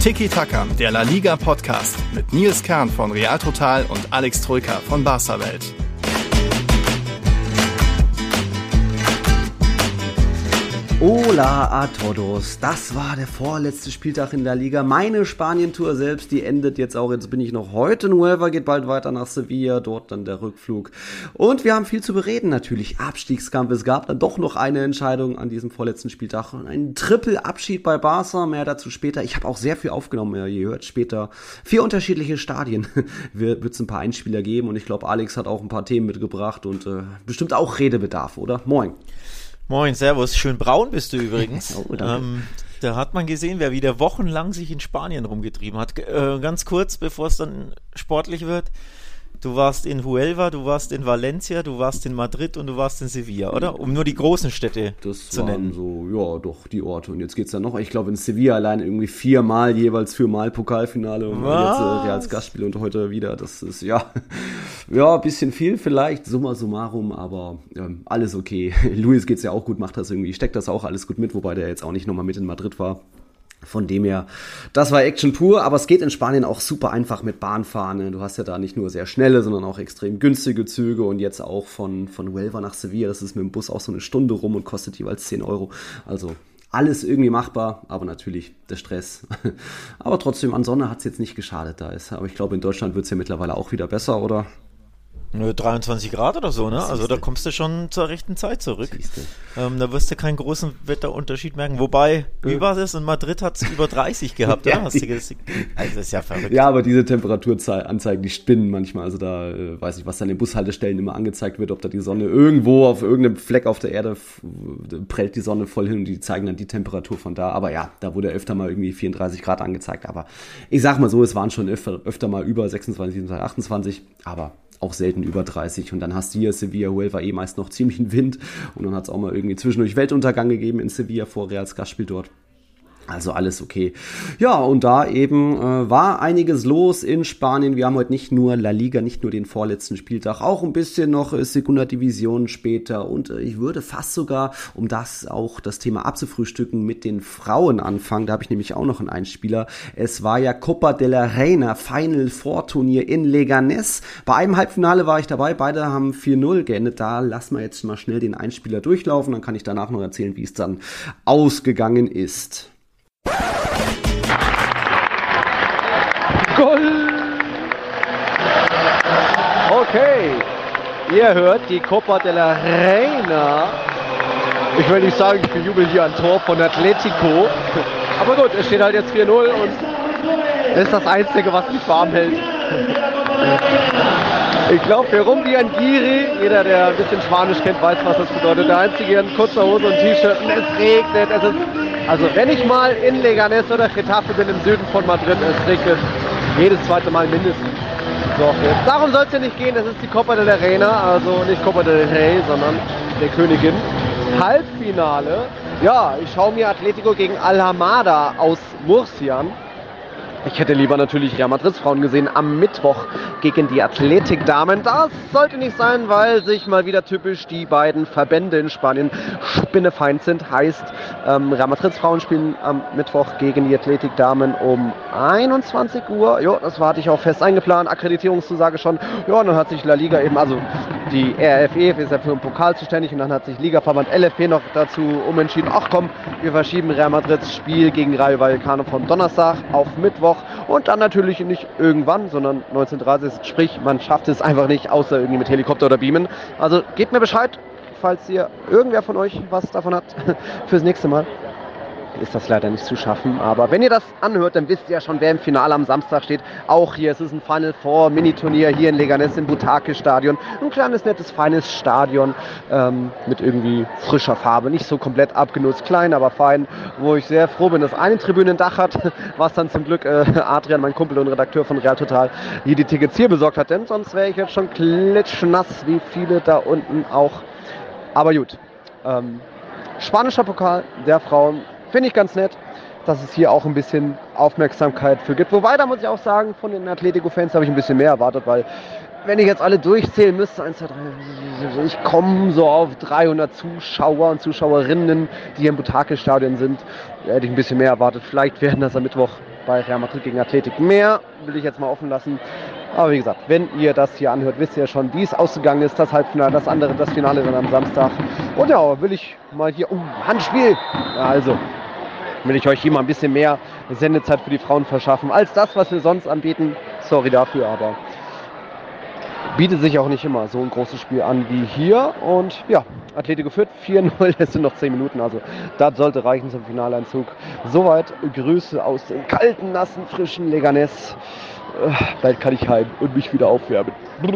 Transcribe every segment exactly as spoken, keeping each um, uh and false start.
Tiki Taka, der La Liga Podcast mit Nils Kern von Real Total und Alex Troika von Barca Welt. Hola a todos, das war der vorletzte Spieltag in der Liga. Meine Spanien-Tour selbst, die endet jetzt auch. Jetzt bin ich noch heute in Huelva, geht bald weiter nach Sevilla, dort dann der Rückflug. Und wir haben viel zu bereden natürlich. Abstiegskampf, es gab dann doch noch eine Entscheidung an diesem vorletzten Spieltag. Ein Triple-Abschied bei Barca, mehr dazu später. Ich habe auch sehr viel aufgenommen, ja, ihr hört später. Vier unterschiedliche Stadien wird es ein paar Einspieler geben und ich glaube, Alex hat auch ein paar Themen mitgebracht und äh, bestimmt auch Redebedarf, oder? Moin. Moin, servus. Schön braun bist du übrigens. Oh, ähm, da hat man gesehen, wer wieder wochenlang sich in Spanien rumgetrieben hat. Äh, ganz kurz, bevor es dann sportlich wird. Du warst in Huelva, du warst in Valencia, du warst in Madrid und du warst in Sevilla, oder? Um nur die großen Städte das zu nennen. Das waren so, ja, doch, die Orte. Und jetzt geht's dann noch, ich glaube in Sevilla allein irgendwie viermal, jeweils viermal Pokalfinale und Was? jetzt äh, Reals Gastspiel und heute wieder. Das ist, ja, ja, ein bisschen viel vielleicht, summa summarum, aber ähm, alles okay. Luis geht's ja auch gut, macht das irgendwie, steckt das auch alles gut mit, wobei der jetzt auch nicht nochmal mit in Madrid war. Von dem her, das war Action pur, aber es geht in Spanien auch super einfach mit Bahnfahren. Du hast ja da nicht nur sehr schnelle, sondern auch extrem günstige Züge und jetzt auch von, von Huelva nach Sevilla, das ist mit dem Bus auch so eine Stunde rum und kostet jeweils zehn Euro. Also alles irgendwie machbar, aber natürlich der Stress. Aber trotzdem, an Sonne hat es jetzt nicht geschadet da ist. Aber ich glaube, in Deutschland wird es ja mittlerweile auch wieder besser, oder? dreiundzwanzig Grad oder so, ne? Also da kommst du schon zur rechten Zeit zurück. Ähm, da wirst du keinen großen Wetterunterschied merken. Wobei, wie Ja. war das? In Madrid hat es über dreißig gehabt, oder? Hast du das? Also das ist ja verrückt. Ja, aber diese Temperaturanzeigen, die spinnen manchmal. Also da äh, weiß ich, was dann in Bushaltestellen immer angezeigt wird, ob da die Sonne irgendwo auf irgendeinem Fleck auf der Erde f- prellt die Sonne voll hin und die zeigen dann die Temperatur von da. Aber ja, da wurde öfter mal irgendwie vierunddreißig Grad angezeigt. Aber ich sag mal so, es waren schon öfter, öfter mal über sechsundzwanzig, siebenundzwanzig, achtundzwanzig, aber auch selten über dreißig und dann hast du hier Sevilla, Huelva eh meist noch ziemlichen Wind und dann hat es auch mal irgendwie zwischendurch Weltuntergang gegeben in Sevilla vor Reals Gastspiel dort. Also alles okay. Ja, und da eben äh, war einiges los in Spanien. Wir haben heute nicht nur La Liga, nicht nur den vorletzten Spieltag, auch ein bisschen noch äh, Segunda Division später. Und äh, ich würde fast sogar, um das auch das Thema abzufrühstücken, mit den Frauen anfangen. Da habe ich nämlich auch noch einen Einspieler. Es war ja Copa de la Reina, Final Four Turnier in Leganés. Bei einem Halbfinale war ich dabei, beide haben vier null geendet. Da lassen wir jetzt mal schnell den Einspieler durchlaufen, dann kann ich danach noch erzählen, wie es dann ausgegangen ist. Goal! Okay, ihr hört die Copa de la Reina. Ich will nicht sagen, ich bejubel hier ein Tor von Atletico. Aber gut, es steht halt jetzt vier null und das ist das Einzige, was mich warm hält. Ich glaube, für Rumbi Angiri, jeder, der ein bisschen Spanisch kennt, weiß, was das bedeutet. Der Einzige in kurzer Hose und T-Shirt und es regnet. Es ist, also wenn ich mal in Leganés oder Getafe bin im Süden von Madrid, es regnet jedes zweite Mal mindestens. So, jetzt, darum soll es ja nicht gehen, das ist die Copa de la Reina, also nicht Copa del Rey, sondern der Königin. Halbfinale, ja, ich schaue mir Atletico gegen Alhamada aus Murcia an. Ich hätte lieber natürlich Real Madrids Frauen gesehen am Mittwoch gegen die Athletic-Damen. Das sollte nicht sein, weil sich mal wieder typisch die beiden Verbände in Spanien spinnefeind sind. Heißt, ähm, Real Madrids Frauen spielen am Mittwoch gegen die Athletic-Damen um einundzwanzig Uhr. Jo, das war hatte ich auch fest eingeplant. Akkreditierungszusage schon. Ja, und dann hat sich La Liga eben, also die R F E ist ja für den Pokal zuständig und dann hat sich Ligaverband L F P noch dazu umentschieden. Ach komm, wir verschieben Real Madrids Spiel gegen Rayo Vallecano von Donnerstag auf Mittwoch. Und dann natürlich nicht irgendwann, sondern neunzehn Uhr dreißig, sprich, man schafft es einfach nicht, außer irgendwie mit Helikopter oder Beamen. Also gebt mir Bescheid, falls ihr irgendwer von euch was davon hat, fürs nächste Mal. Ist das leider nicht zu schaffen, aber wenn ihr das anhört, dann wisst ihr ja schon, wer im Finale am Samstag steht. Auch hier, es ist ein Final Four Mini-Turnier hier in Leganés im Butake-Stadion. Ein kleines, nettes, feines Stadion ähm, mit irgendwie frischer Farbe. Nicht so komplett abgenutzt, klein, aber fein, wo ich sehr froh bin, dass eine Tribüne ein Dach hat, was dann zum Glück äh, Adrian, mein Kumpel und Redakteur von Real Total, hier die Tickets hier besorgt hat, denn sonst wäre ich jetzt schon klitschnass, wie viele da unten auch. Aber gut, ähm, spanischer Pokal der Frauen. Finde ich ganz nett, dass es hier auch ein bisschen Aufmerksamkeit für gibt. Wobei, da muss ich auch sagen, von den Atletico-Fans habe ich ein bisschen mehr erwartet, weil wenn ich jetzt alle durchzählen müsste, eins, zwei, drei, ich komme so auf dreihundert Zuschauer und Zuschauerinnen, die hier im Butake-Stadion sind, da hätte ich ein bisschen mehr erwartet. Vielleicht werden das am Mittwoch bei Real Madrid gegen Athletic. Mehr will ich jetzt mal offen lassen. Aber wie gesagt, wenn ihr das hier anhört, wisst ihr ja schon, wie es ausgegangen ist. Das Halbfinale, das andere, das Finale dann am Samstag. Und ja, will ich mal hier, oh, Handspiel. Ja, also, will ich euch hier mal ein bisschen mehr Sendezeit für die Frauen verschaffen, als das, was wir sonst anbieten. Sorry dafür, aber bietet sich auch nicht immer so ein großes Spiel an wie hier. Und ja, Atletico führt vier null, es sind noch zehn Minuten, also das sollte reichen zum Finaleinzug. Soweit Grüße aus dem kalten, nassen, frischen Leganés. Äh, bald kann ich heim und mich wieder aufwärmen.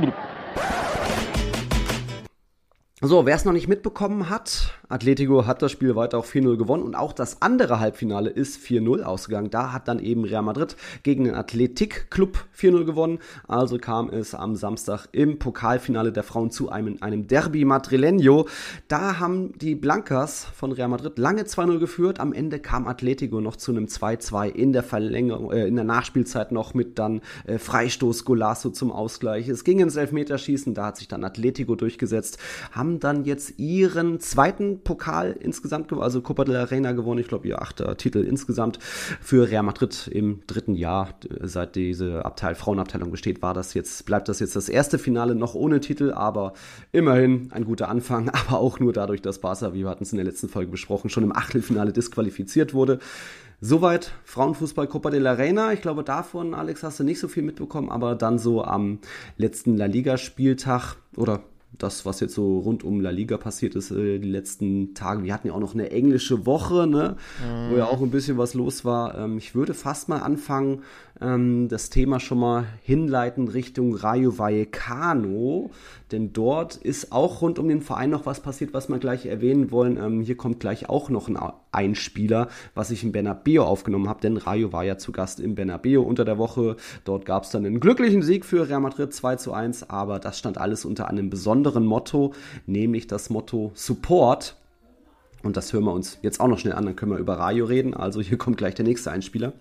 So, wer es noch nicht mitbekommen hat, Atletico hat das Spiel weiter auch vier null gewonnen und auch das andere Halbfinale ist vier null ausgegangen. Da hat dann eben Real Madrid gegen den Athletic Club vier null gewonnen. Also kam es am Samstag im Pokalfinale der Frauen zu einem, einem Derby Madrileño. Da haben die Blancas von Real Madrid lange zwei null geführt. Am Ende kam Atletico noch zu einem zwei zwei in der Verlängerung, äh, in der Nachspielzeit noch mit dann äh, Freistoß Golazo zum Ausgleich. Es ging ins Elfmeterschießen, da hat sich dann Atletico durchgesetzt, haben dann jetzt ihren zweiten Pokal insgesamt gewonnen, also Copa de la Reina gewonnen, ich glaube ihr achter Titel insgesamt für Real Madrid im dritten Jahr, seit diese Abteil, Frauenabteilung besteht, war das jetzt, bleibt das jetzt das erste Finale noch ohne Titel, aber immerhin ein guter Anfang, aber auch nur dadurch, dass Barca, wie wir hatten es in der letzten Folge besprochen, schon im Achtelfinale disqualifiziert wurde. Soweit Frauenfußball Copa de la Reina. Ich glaube, davon, Alex, hast du nicht so viel mitbekommen, aber dann so am letzten La Liga-Spieltag oder das, was jetzt so rund um La Liga passiert ist, äh, die letzten Tage. Wir hatten ja auch noch eine englische Woche, ne, mhm. wo ja auch ein bisschen was los war. Ähm, ich würde fast mal anfangen, ähm, das Thema schon mal hinleiten Richtung Rayo Vallecano, denn dort ist auch rund um den Verein noch was passiert, was wir gleich erwähnen wollen. Ähm, hier kommt gleich auch noch ein Einspieler, was ich im Bernabeu aufgenommen habe, denn Rayo war ja zu Gast im Bernabeu unter der Woche. Dort gab es dann einen glücklichen Sieg für Real Madrid zwei zu eins, aber das stand alles unter einem besonderen Motto, nämlich das Motto Support. Und das hören wir uns jetzt auch noch schnell an, dann können wir über Rayo reden. Also hier kommt gleich der nächste Einspieler.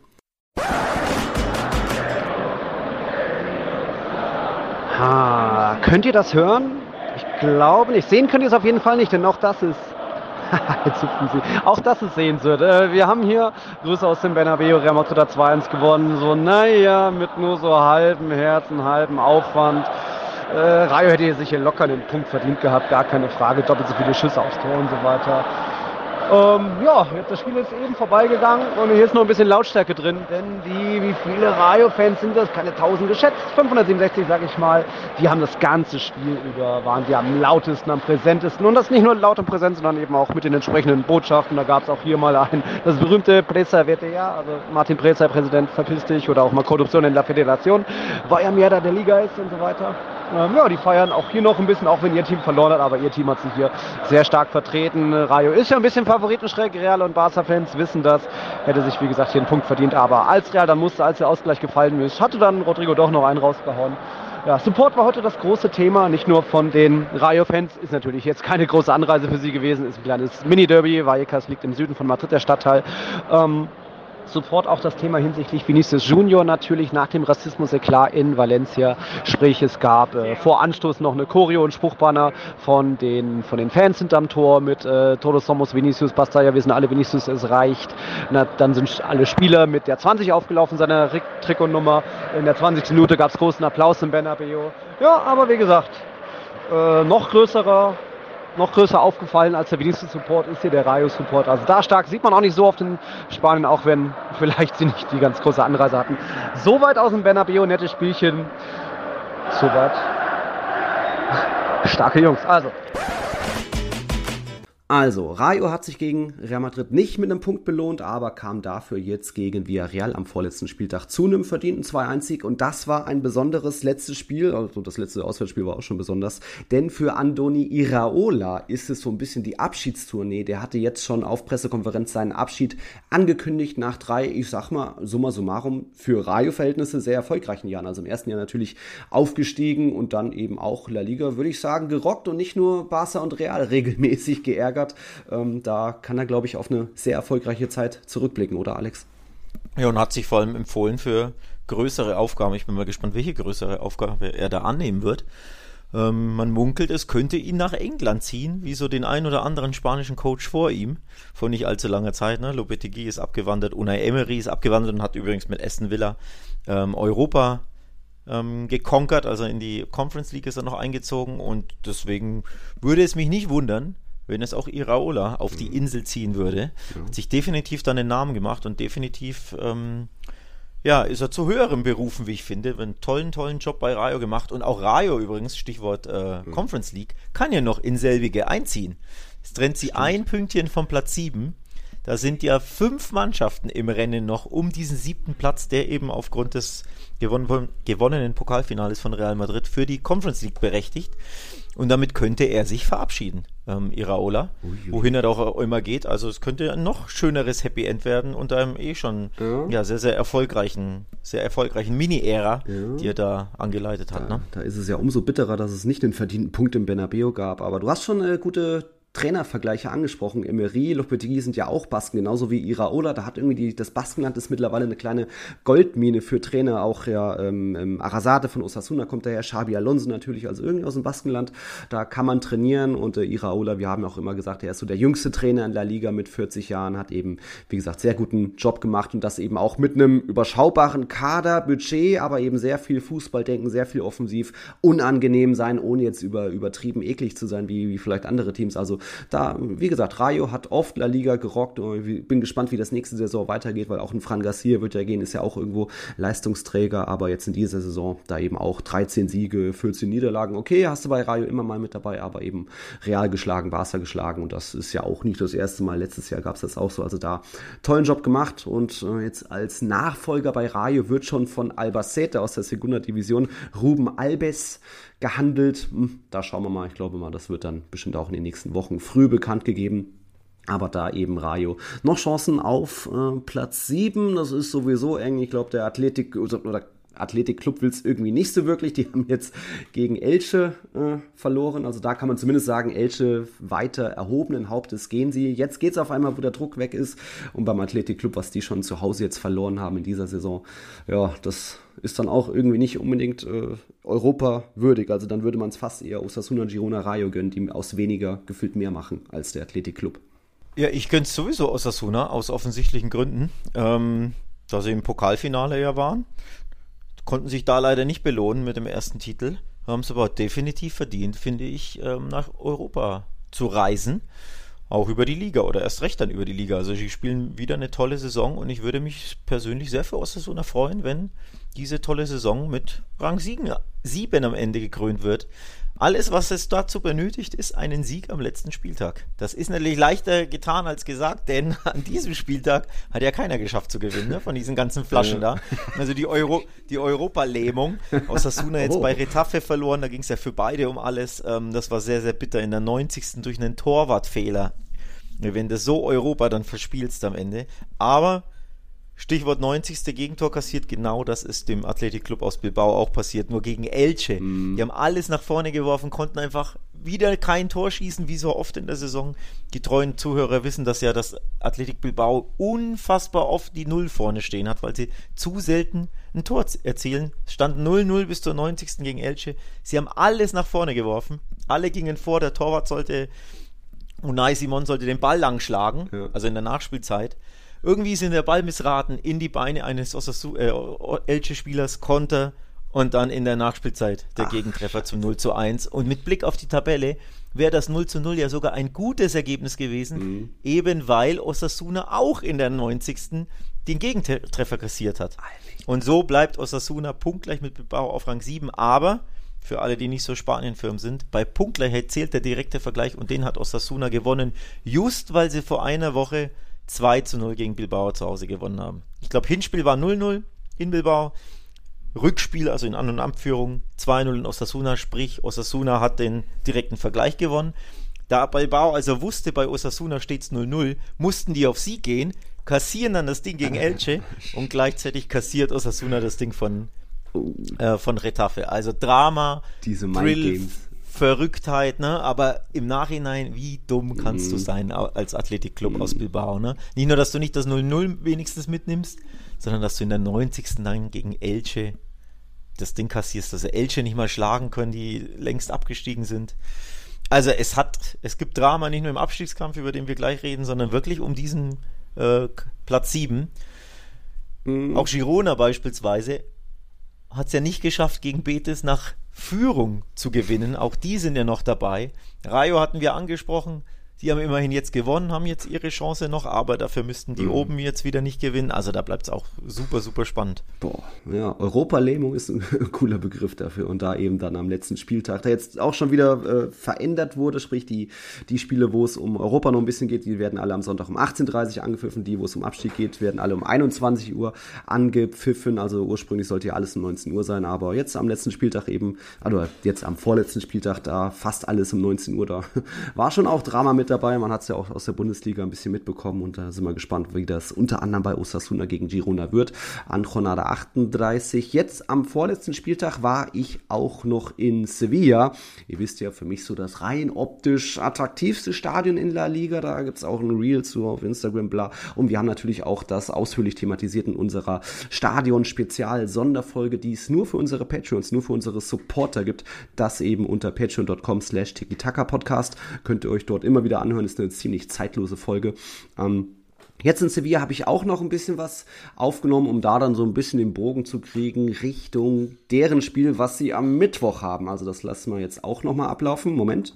Ah, könnt ihr das hören? Ich glaube nicht. Sehen könnt ihr es auf jeden Fall nicht, denn auch das ist Jetzt hüpfen sie. Auch das ist sehenswert. Wir haben hier Grüße aus dem Bernabeu. Real Madrid hat zwei eins gewonnen. So, naja, mit nur so halbem Herzen, halbem Aufwand. Äh, Rayo hätte hier sicher locker den Punkt verdient gehabt, gar keine Frage. Doppelt so viele Schüsse aufs Tor und so weiter. Ähm, ja, jetzt das Spiel ist eben vorbeigegangen und hier ist noch ein bisschen Lautstärke drin, denn die, wie viele Rayo-Fans sind das? Keine tausend geschätzt, fünfhundertsiebenundsechzig sag ich mal. Die haben das ganze Spiel über, waren die am lautesten, am präsentesten und das nicht nur laut und präsent, sondern eben auch mit den entsprechenden Botschaften. Da gab es auch hier mal ein, das berühmte Presa vete ja, also Martin Presa, Präsident, verpiss dich, oder auch mal Korruption in la Federación, war ja mehr da der Liga ist und so weiter. Ähm, ja, die feiern auch hier noch ein bisschen, auch wenn ihr Team verloren hat, aber ihr Team hat sich hier sehr stark vertreten. Rayo ist ja ein bisschen favoritenschräg, Real und Barca-Fans wissen das, hätte sich wie gesagt hier einen Punkt verdient, aber als Real dann musste, als der Ausgleich gefallen ist, hatte dann Rodrigo doch noch einen rausgehauen. Ja, Support war heute das große Thema, nicht nur von den Rayo-Fans, ist natürlich jetzt keine große Anreise für sie gewesen, ist ein kleines Mini-Derby, Vallecas liegt im Süden von Madrid, der Stadtteil. Ähm, Sofort auch das Thema hinsichtlich Vinicius Junior natürlich nach dem Rassismus-Eklat in Valencia. Sprich, es gab äh, vor Anstoß noch eine Choreo und Spruchbanner von den, von den Fans hinterm Tor mit äh, Todos somos Vinicius, basta ja, wir sind alle Vinicius, es reicht. Na, dann sind alle Spieler mit der zwanzig aufgelaufen, seiner Trikotnummer. In der zwanzigsten Minute gab es großen Applaus im Bernabeu. Ja, aber wie gesagt, äh, noch größerer Noch größer aufgefallen als der Vinicius-Support ist hier der Rayo-Support. Also da stark sieht man auch nicht so oft in Spanien, auch wenn vielleicht sie nicht die ganz große Anreise hatten. Soweit aus dem Bernabeu, nettes Spielchen. Soweit. Starke Jungs. Also. Also, Rayo hat sich gegen Real Madrid nicht mit einem Punkt belohnt, aber kam dafür jetzt gegen Villarreal am vorletzten Spieltag zu einem verdienten zwei eins Sieg. Und das war ein besonderes letztes Spiel, also das letzte Auswärtsspiel war auch schon besonders, denn für Andoni Iraola ist es so ein bisschen die Abschiedstournee. Der hatte jetzt schon auf Pressekonferenz seinen Abschied angekündigt nach drei, ich sag mal, summa summarum, für Rayo-Verhältnisse sehr erfolgreichen Jahren. Also im ersten Jahr natürlich aufgestiegen und dann eben auch La Liga, würde ich sagen, gerockt und nicht nur Barca und Real regelmäßig geärgert. Ähm, da kann er, glaube ich, auf eine sehr erfolgreiche Zeit zurückblicken, oder Alex? Ja, und hat sich vor allem empfohlen für größere Aufgaben. Ich bin mal gespannt, welche größere Aufgabe er da annehmen wird. Ähm, man munkelt, es könnte ihn nach England ziehen, wie so den ein oder anderen spanischen Coach vor ihm, vor nicht allzu langer Zeit. Ne? Lopetegui ist abgewandert, Unai Emery ist abgewandert und hat übrigens mit Aston Villa ähm, Europa ähm, gekonkert, also in die Conference League ist er noch eingezogen und deswegen würde es mich nicht wundern, wenn es auch Iraola auf die Insel ziehen würde. Ja. Hat sich definitiv dann den Namen gemacht und definitiv ähm, ja, ist er zu höherem berufen, wie ich finde. Einen tollen, tollen Job bei Rayo gemacht. Und auch Rayo übrigens, Stichwort äh, mhm. Conference League, kann ja noch in selbige einziehen. Es trennt sie Stimmt. ein Pünktchen vom Platz sieben. Da sind ja fünf Mannschaften im Rennen noch um diesen siebten Platz, der eben aufgrund des gewonnen, gewonnenen Pokalfinales von Real Madrid für die Conference League berechtigt. Und damit könnte er sich verabschieden, ähm, Iraola, Uiui. wohin er auch immer geht. Also es könnte ein noch schöneres Happy End werden unter einem eh schon ja. Ja, sehr, sehr erfolgreichen, sehr erfolgreichen Mini-Ära, ja. die er da angeleitet hat. Da, ne? da ist es ja umso bitterer, dass es nicht den verdienten Punkt im Bernabeu gab. Aber du hast schon eine gute Trainervergleiche angesprochen. Emery, Lopetegui sind ja auch Basken, genauso wie Iraola. Da hat irgendwie die, das Baskenland ist mittlerweile eine kleine Goldmine für Trainer. Auch ja ähm, Arrasate von Osasuna kommt daher, Xabi Alonso natürlich, also irgendwie aus dem Baskenland. Da kann man trainieren und äh, Iraola, wir haben ja auch immer gesagt, er ist so der jüngste Trainer in La Liga mit vierzig Jahren, hat eben, wie gesagt, sehr guten Job gemacht und das eben auch mit einem überschaubaren Kader, Budget, aber eben sehr viel Fußballdenken, sehr viel offensiv, unangenehm sein, ohne jetzt über, übertrieben eklig zu sein, wie, wie vielleicht andere Teams. Also da, wie gesagt, Rayo hat oft La Liga gerockt und ich bin gespannt, wie das nächste Saison weitergeht, weil auch ein Fran Garcia wird ja gehen, ist ja auch irgendwo Leistungsträger, aber jetzt in dieser Saison da eben auch dreizehn Siege, vierzehn Niederlagen. Okay, hast du bei Rayo immer mal mit dabei, aber eben Real geschlagen, Barca geschlagen und das ist ja auch nicht das erste Mal. Letztes Jahr gab es das auch so, also da tollen Job gemacht und äh, jetzt als Nachfolger bei Rayo wird schon von Albacete aus der Segunda Division Ruben Alves gehandelt. Da schauen wir mal, ich glaube mal, das wird dann bestimmt auch in den nächsten Wochen früh bekannt gegeben. Aber da eben Rayo noch Chancen auf äh, Platz sieben. Das ist sowieso eng. Ich glaube, der Athletik oder Athletik-Club will es irgendwie nicht so wirklich. Die haben jetzt gegen Elche äh, verloren. Also da kann man zumindest sagen, Elche weiter erhobenen Hauptes gehen sie. Jetzt geht es auf einmal, wo der Druck weg ist. Und beim Athletik-Club, was die schon zu Hause jetzt verloren haben in dieser Saison, ja, das ist dann auch irgendwie nicht unbedingt äh, Europa würdig. Also dann würde man es fast eher Osasuna, Girona, Rayo gönnen, die aus weniger gefühlt mehr machen als der Athletik-Club. Ja, ich gönn's sowieso Osasuna, aus offensichtlichen Gründen, ähm, da sie im Pokalfinale ja waren. Konnten sich da leider nicht belohnen mit dem ersten Titel, haben es aber definitiv verdient, finde ich, ähm, nach Europa zu reisen. Auch über die Liga oder erst recht dann über die Liga. Also sie spielen wieder eine tolle Saison und ich würde mich persönlich sehr für Osasuna freuen, wenn diese tolle Saison mit Rang sieben am Ende gekrönt wird. Alles, was es dazu benötigt, ist einen Sieg am letzten Spieltag. Das ist natürlich leichter getan als gesagt, denn an diesem Spieltag hat ja keiner geschafft zu gewinnen, ne, von diesen ganzen Flaschen ja. da. Also die, Euro, die Europa-Lähmung. Osasuna jetzt oh. bei Retafe verloren, da ging es ja für beide um alles. Ähm, das war sehr, sehr bitter in der neunzigsten durch einen Torwartfehler. Wenn du so Europa dann verspielst am Ende. Aber Stichwort neunzigste Gegentor kassiert, genau das ist dem Athletic-Club aus Bilbao auch passiert, nur gegen Elche. Mm. Die haben alles nach vorne geworfen, konnten einfach wieder kein Tor schießen, wie so oft in der Saison. Die treuen Zuhörer wissen das ja, dass Athletic Bilbao unfassbar oft die Null vorne stehen hat, weil sie zu selten ein Tor erzielen. Es stand null null bis zur neunzigsten gegen Elche. Sie haben alles nach vorne geworfen, alle gingen vor, der Torwart sollte, Unai Simon sollte den Ball lang schlagen, ja. also in der Nachspielzeit. Irgendwie ist in der Ball missraten in die Beine eines Osasu- äh, Elche-Spielers, Konter und dann in der Nachspielzeit der Ach, Gegentreffer zum null zu eins. Und mit Blick auf die Tabelle wäre das null zu null ja sogar ein gutes Ergebnis gewesen, mhm. eben weil Osasuna auch in der neunzigsten den Gegentreffer kassiert hat. Und so bleibt Osasuna punktgleich mit Bilbao auf Rang sieben, aber für alle, die nicht so Spanien-firm sind, bei Punktgleichheit zählt der direkte Vergleich und den hat Osasuna gewonnen, just weil sie vor einer Woche zwei zu null gegen Bilbao zu Hause gewonnen haben. Ich glaube, Hinspiel war null null in Bilbao, Rückspiel, also in An- und Abführung, zwei null in Osasuna, sprich Osasuna hat den direkten Vergleich gewonnen. Da Bilbao also wusste, bei Osasuna steht es null null, mussten die auf Sieg gehen, kassieren dann das Ding gegen Elche und gleichzeitig kassiert Osasuna das Ding von, äh, von Retafe. Also Drama, diese Thrill, Verrücktheit, ne? Aber im Nachhinein, wie dumm kannst mm. du sein als Athletic-Club mm. aus Bilbao, ne? Nicht nur, dass du nicht das null null wenigstens mitnimmst, sondern dass du in der neunzigsten dann gegen Elche das Ding kassierst, dass sie Elche nicht mal schlagen können, die längst abgestiegen sind. Also es hat, es gibt Drama nicht nur im Abstiegskampf, über den wir gleich reden, sondern wirklich um diesen äh, Platz sieben. Mhm. Auch Girona beispielsweise hat es ja nicht geschafft, gegen Betis nach Führung zu gewinnen. Auch die sind ja noch dabei. Rayo hatten wir angesprochen. Die haben immerhin jetzt gewonnen, haben jetzt ihre Chance noch, aber dafür müssten die mhm. oben jetzt wieder nicht gewinnen. Also da bleibt es auch super, super spannend. Boah, ja, Europa-Lähmung ist ein cooler Begriff dafür. Und da eben dann am letzten Spieltag, der jetzt auch schon wieder äh, verändert wurde, sprich die, die Spiele, wo es um Europa noch ein bisschen geht, die werden alle am Sonntag um achtzehn Uhr dreißig angepfiffen. Die, wo es um Abstieg geht, werden alle um einundzwanzig Uhr angepfiffen. Also ursprünglich sollte ja alles um neunzehn Uhr sein, aber jetzt am letzten Spieltag eben, also jetzt am vorletzten Spieltag, da fast alles um neunzehn Uhr, da war schon auch Drama mit dabei. Man hat es ja auch aus der Bundesliga ein bisschen mitbekommen und da sind wir gespannt, wie das unter anderem bei Osasuna gegen Girona wird. An Jornada achtunddreißig. Jetzt am vorletzten Spieltag war ich auch noch in Sevilla. Ihr wisst ja, für mich so das rein optisch attraktivste Stadion in La Liga. Da gibt es auch ein Reel zu auf Instagram, bla. Und wir haben natürlich auch das ausführlich thematisiert in unserer Stadion-Spezial-Sonderfolge, die es nur für unsere Patreons, nur für unsere Supporter gibt. Das eben unter patreon dot com slash tiki taka podcast. Könnt ihr euch dort immer wieder anhören. Ist eine ziemlich zeitlose Folge. Ähm, jetzt in Sevilla habe ich auch noch ein bisschen was aufgenommen, um da dann so ein bisschen den Bogen zu kriegen Richtung deren Spiel, was sie am Mittwoch haben. Also das lassen wir jetzt auch nochmal ablaufen. Moment.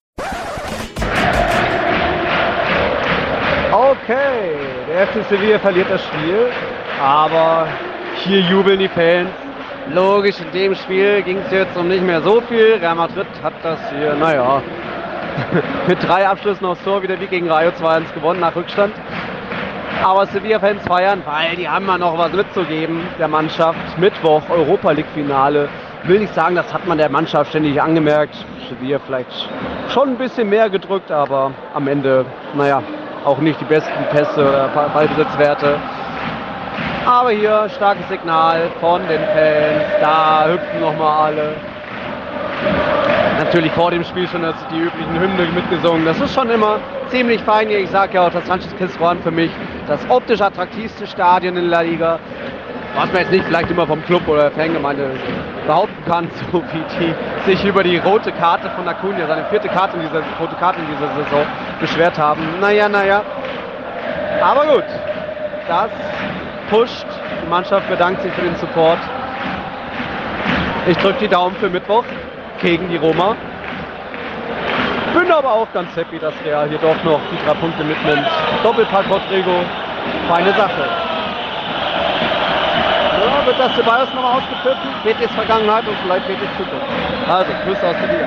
Okay, der F C Sevilla verliert das Spiel, aber hier jubeln die Fans. Logisch, in dem Spiel ging es jetzt um nicht mehr so viel. Real Madrid hat das hier, naja, mit drei Abschlüssen aufs Tor wieder wie gegen Rayo zwei eins gewonnen nach Rückstand. Aber Sevilla-Fans feiern, weil die haben ja noch was mitzugeben der Mannschaft. Mittwoch, Europa-League-Finale. Will nicht sagen, das hat man der Mannschaft ständig angemerkt. Sevilla vielleicht schon ein bisschen mehr gedrückt, aber am Ende, naja, auch nicht die besten Pässe oder Ballbesitzwerte. Aber hier starkes Signal von den Fans. Da hüpfen nochmal alle. Natürlich vor dem Spiel schon die üblichen Hymnen mitgesungen. Das ist schon immer ziemlich fein. Ich sage ja auch, das Sánchez-Pizjuán für mich das optisch attraktivste Stadion in La Liga. Was man jetzt nicht vielleicht immer vom Club oder der Fangemeinde behaupten kann, so wie die sich über die rote Karte von Acuna, seine vierte Karte in dieser, rote Karte in dieser Saison, beschwert haben. Naja, naja. Aber gut, das pusht. Die Mannschaft bedankt sich für den Support. Ich drücke die Daumen für Mittwoch gegen die Roma. Bin aber auch ganz happy, dass Real hier doch noch die drei Punkte mitnimmt. Doppelpack Rodrigo, feine Sache. Ja, wird das Ceballos nochmal ausgepfiffen? Betis Vergangenheit und vielleicht Betis Zukunft. Also, Grüße aus Sevilla.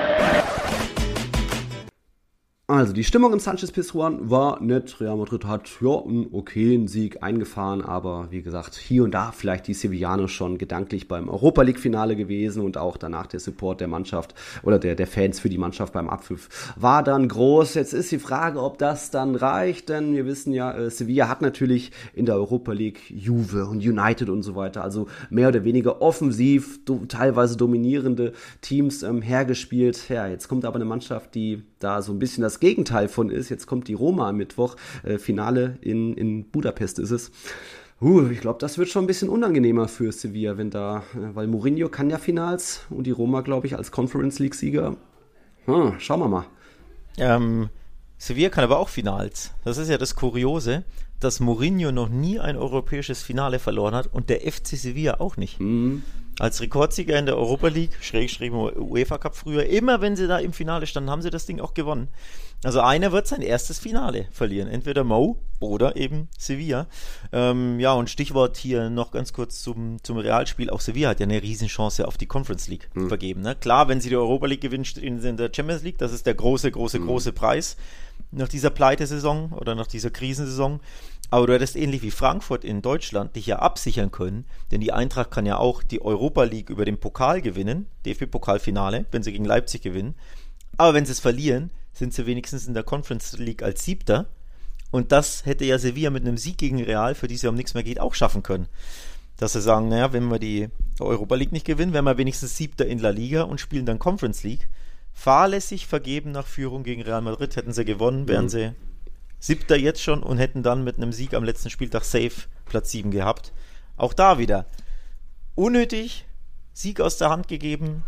Also, die Stimmung im Sánchez-Pizjuán war nett. Real Madrid hat ja einen okayen Sieg eingefahren, aber wie gesagt, hier und da vielleicht die Sevillaner schon gedanklich beim Europa-League-Finale gewesen und auch danach der Support der Mannschaft oder der, der Fans für die Mannschaft beim Abpfiff war dann groß. Jetzt ist die Frage, ob das dann reicht, denn wir wissen ja, äh, Sevilla hat natürlich in der Europa League Juve und United und so weiter, also mehr oder weniger offensiv, do, teilweise dominierende Teams ähm, hergespielt. Ja, jetzt kommt aber eine Mannschaft, die da so ein bisschen das Gegenteil von ist. Jetzt kommt die Roma am Mittwoch, äh, Finale in, in Budapest ist es. Uh, ich glaube, das wird schon ein bisschen unangenehmer für Sevilla, wenn da, äh, weil Mourinho kann ja Finals und die Roma, glaube ich, als Conference League-Sieger. Hm, schauen wir mal. Ähm, Sevilla kann aber auch Finals. Das ist ja das Kuriose, dass Mourinho noch nie ein europäisches Finale verloren hat und der F C Sevilla auch nicht. Mhm. Als Rekordsieger in der Europa League, schräg, schräg UEFA Cup früher, immer wenn sie da im Finale standen, haben sie das Ding auch gewonnen. Also einer wird sein erstes Finale verlieren, entweder Mo oder eben Sevilla. Ähm, ja, und Stichwort hier noch ganz kurz zum, zum Realspiel. Auch Sevilla hat ja eine Riesenchance auf die Conference League mhm. vergeben. Ne? Klar, wenn sie die Europa League gewinnen, stehen sie in der Champions League. Das ist der große, große, mhm. große Preis nach dieser Pleitesaison oder nach dieser Krisensaison. Aber du hättest ähnlich wie Frankfurt in Deutschland dich ja absichern können, denn die Eintracht kann ja auch die Europa League über den Pokal gewinnen, D F B-Pokalfinale, wenn sie gegen Leipzig gewinnen. Aber wenn sie es verlieren, sind sie wenigstens in der Conference League als Siebter. Und das hätte ja Sevilla mit einem Sieg gegen Real, für die es ja um nichts mehr geht, auch schaffen können. Dass sie sagen, naja, wenn wir die Europa League nicht gewinnen, wären wir wenigstens Siebter in La Liga und spielen dann Conference League. Fahrlässig vergeben nach Führung gegen Real Madrid, hätten sie gewonnen, wären mhm. sie Siebter jetzt schon und hätten dann mit einem Sieg am letzten Spieltag safe Platz sieben gehabt. Auch da wieder unnötig, Sieg aus der Hand gegeben.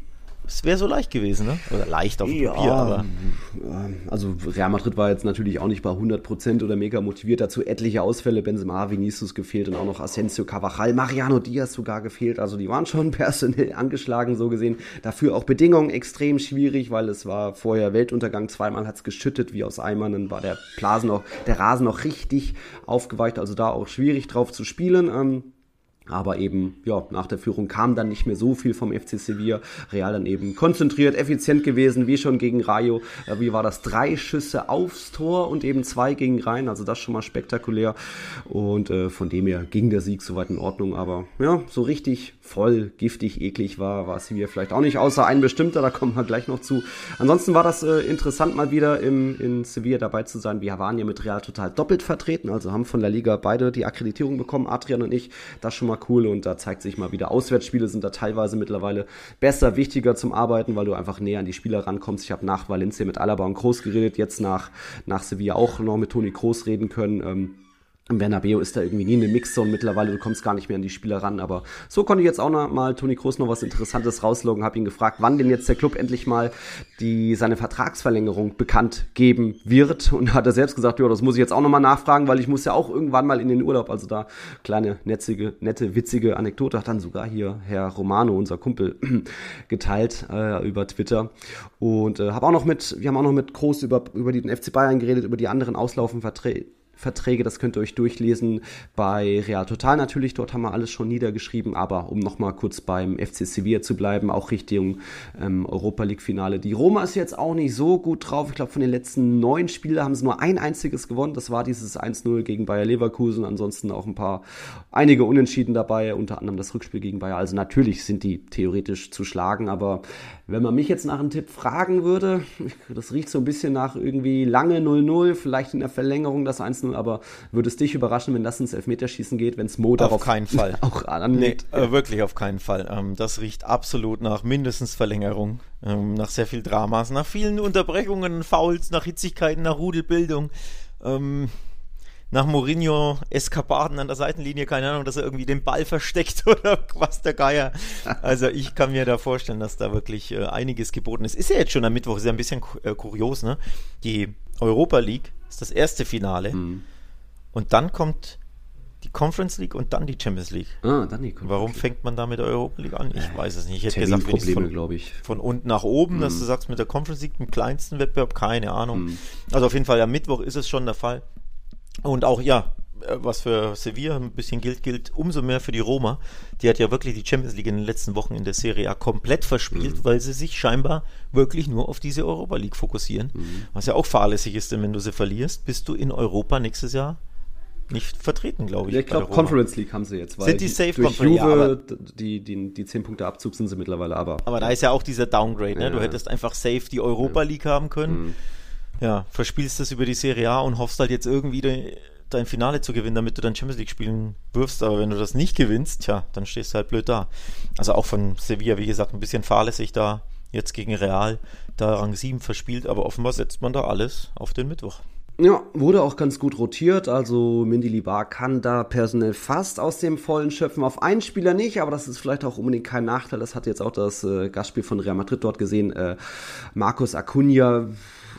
Es wäre so leicht gewesen, ne? Oder leicht auf dem ja, Papier, aber... Also Real Madrid war jetzt natürlich auch nicht bei hundert Prozent oder mega motiviert. Dazu etliche Ausfälle, Benzema, Vinicius gefehlt und auch noch Asensio, Carvajal, Mariano Diaz sogar gefehlt. Also die waren schon personell angeschlagen, so gesehen. Dafür auch Bedingungen extrem schwierig, weil es war vorher Weltuntergang. Zweimal hat es geschüttet wie aus Eimern. Dann war der Blasen noch, der Rasen noch richtig aufgeweicht. Also da auch schwierig drauf zu spielen. Ähm, Aber eben, ja, nach der Führung kam dann nicht mehr so viel vom F C Sevilla. Real dann eben konzentriert, effizient gewesen, wie schon gegen Rayo. Äh, wie war das? Drei Schüsse aufs Tor und eben zwei gegen rein. Also das schon mal spektakulär. Und äh, von dem her ging der Sieg soweit in Ordnung. Aber ja, so richtig voll, giftig, eklig war, war Sevilla vielleicht auch nicht. Außer ein bestimmter, da kommen wir gleich noch zu. Ansonsten war das äh, interessant, mal wieder im, in Sevilla dabei zu sein. Wir waren ja mit Real total doppelt vertreten. Also haben von der Liga beide die Akkreditierung bekommen, Adrian und ich. Das schon mal cool und da zeigt sich mal wieder, Auswärtsspiele sind da teilweise mittlerweile besser, wichtiger zum Arbeiten, weil du einfach näher an die Spieler rankommst. Ich habe nach Valencia mit Alaba und Kroos geredet, jetzt nach, nach Sevilla auch noch mit Toni Kroos reden können. Ähm, Im Bernabeu ist da irgendwie nie eine Mixzone mittlerweile, du kommst gar nicht mehr an die Spieler ran, aber so konnte ich jetzt auch noch mal Toni Kroos noch was Interessantes rausloggen, habe ihn gefragt, wann denn jetzt der Club endlich mal die seine Vertragsverlängerung bekannt geben wird und hat er selbst gesagt, ja, das muss ich jetzt auch noch mal nachfragen, weil ich muss ja auch irgendwann mal in den Urlaub, also da kleine, netzige, nette, witzige Anekdote hat dann sogar hier Herr Romano, unser Kumpel, geteilt äh, über Twitter und äh, habe auch noch mit, wir haben auch noch mit Kroos über, über den F C Bayern geredet, über die anderen Auslaufenverträge, Verträge, das könnt ihr euch durchlesen bei Real Total natürlich, dort haben wir alles schon niedergeschrieben, aber um nochmal kurz beim F C Sevilla zu bleiben, auch Richtung ähm, Europa League Finale. Die Roma ist jetzt auch nicht so gut drauf, ich glaube von den letzten neun Spielen haben sie nur ein einziges gewonnen, das war dieses eins null gegen Bayer Leverkusen, ansonsten auch ein paar, einige Unentschieden dabei, unter anderem das Rückspiel gegen Bayer, also natürlich sind die theoretisch zu schlagen, aber wenn man mich jetzt nach einem Tipp fragen würde, das riecht so ein bisschen nach irgendwie lange null null, vielleicht in der Verlängerung das eins null, aber würde es dich überraschen, wenn das ins Elfmeterschießen geht, wenn es Mo darauf auf keinen Fall auch anlegt? Nee, ja. äh, wirklich auf keinen Fall. Ähm, das riecht absolut nach mindestens Verlängerung, ähm, nach sehr viel Dramas, nach vielen Unterbrechungen, Fouls, nach Hitzigkeiten, nach Rudelbildung, ähm, nach Mourinho-Eskapaden an der Seitenlinie, keine Ahnung, dass er irgendwie den Ball versteckt oder was der Geier. Also ich kann mir da vorstellen, dass da wirklich äh, einiges geboten ist. Ist ja jetzt schon am Mittwoch, ist ja ein bisschen äh, kurios, ne? Die Europa League ist das erste Finale. Mhm. Und dann kommt die Conference League und dann die Champions League. Ah, dann die Conference Warum League. fängt man da mit der Europa League an? Ich äh, weiß es nicht. Ich hätte gesagt, Probleme, glaube ich. Von unten nach oben, mm. dass du sagst, mit der Conference League, im kleinsten Wettbewerb, keine Ahnung. Mm. Also auf jeden Fall, am Mittwoch ist es schon der Fall. Und auch, ja, was für Sevilla ein bisschen gilt, gilt umso mehr für die Roma. Die hat ja wirklich die Champions League in den letzten Wochen in der Serie A komplett verspielt, mhm. weil sie sich scheinbar wirklich nur auf diese Europa League fokussieren. Mhm. Was ja auch fahrlässig ist, denn wenn du sie verlierst, bist du in Europa nächstes Jahr nicht vertreten, glaube ich. Ja, ich glaube, Conference League haben sie jetzt. Weil sind die safe durch Conference? Juve, ja, die, die, die zehn Punkte Abzug sind sie mittlerweile, aber... Aber da ist ja auch dieser Downgrade, ne? Ja. Du hättest einfach safe die Europa League haben können. Mhm. Ja, verspielst das über die Serie A und hoffst halt jetzt irgendwie de, dein Finale zu gewinnen, damit du dann Champions League spielen wirst. Aber wenn du das nicht gewinnst, tja, dann stehst du halt blöd da. Also auch von Sevilla, wie gesagt, ein bisschen fahrlässig da jetzt gegen Real, da Rang sieben verspielt, aber offenbar setzt man da alles auf den Mittwoch. Ja, wurde auch ganz gut rotiert, also Mindy Libar kann da personell fast aus dem Vollen schöpfen, auf einen Spieler nicht, aber das ist vielleicht auch unbedingt kein Nachteil, das hat jetzt auch das äh, Gastspiel von Real Madrid dort gesehen, äh, Marcos Acuna.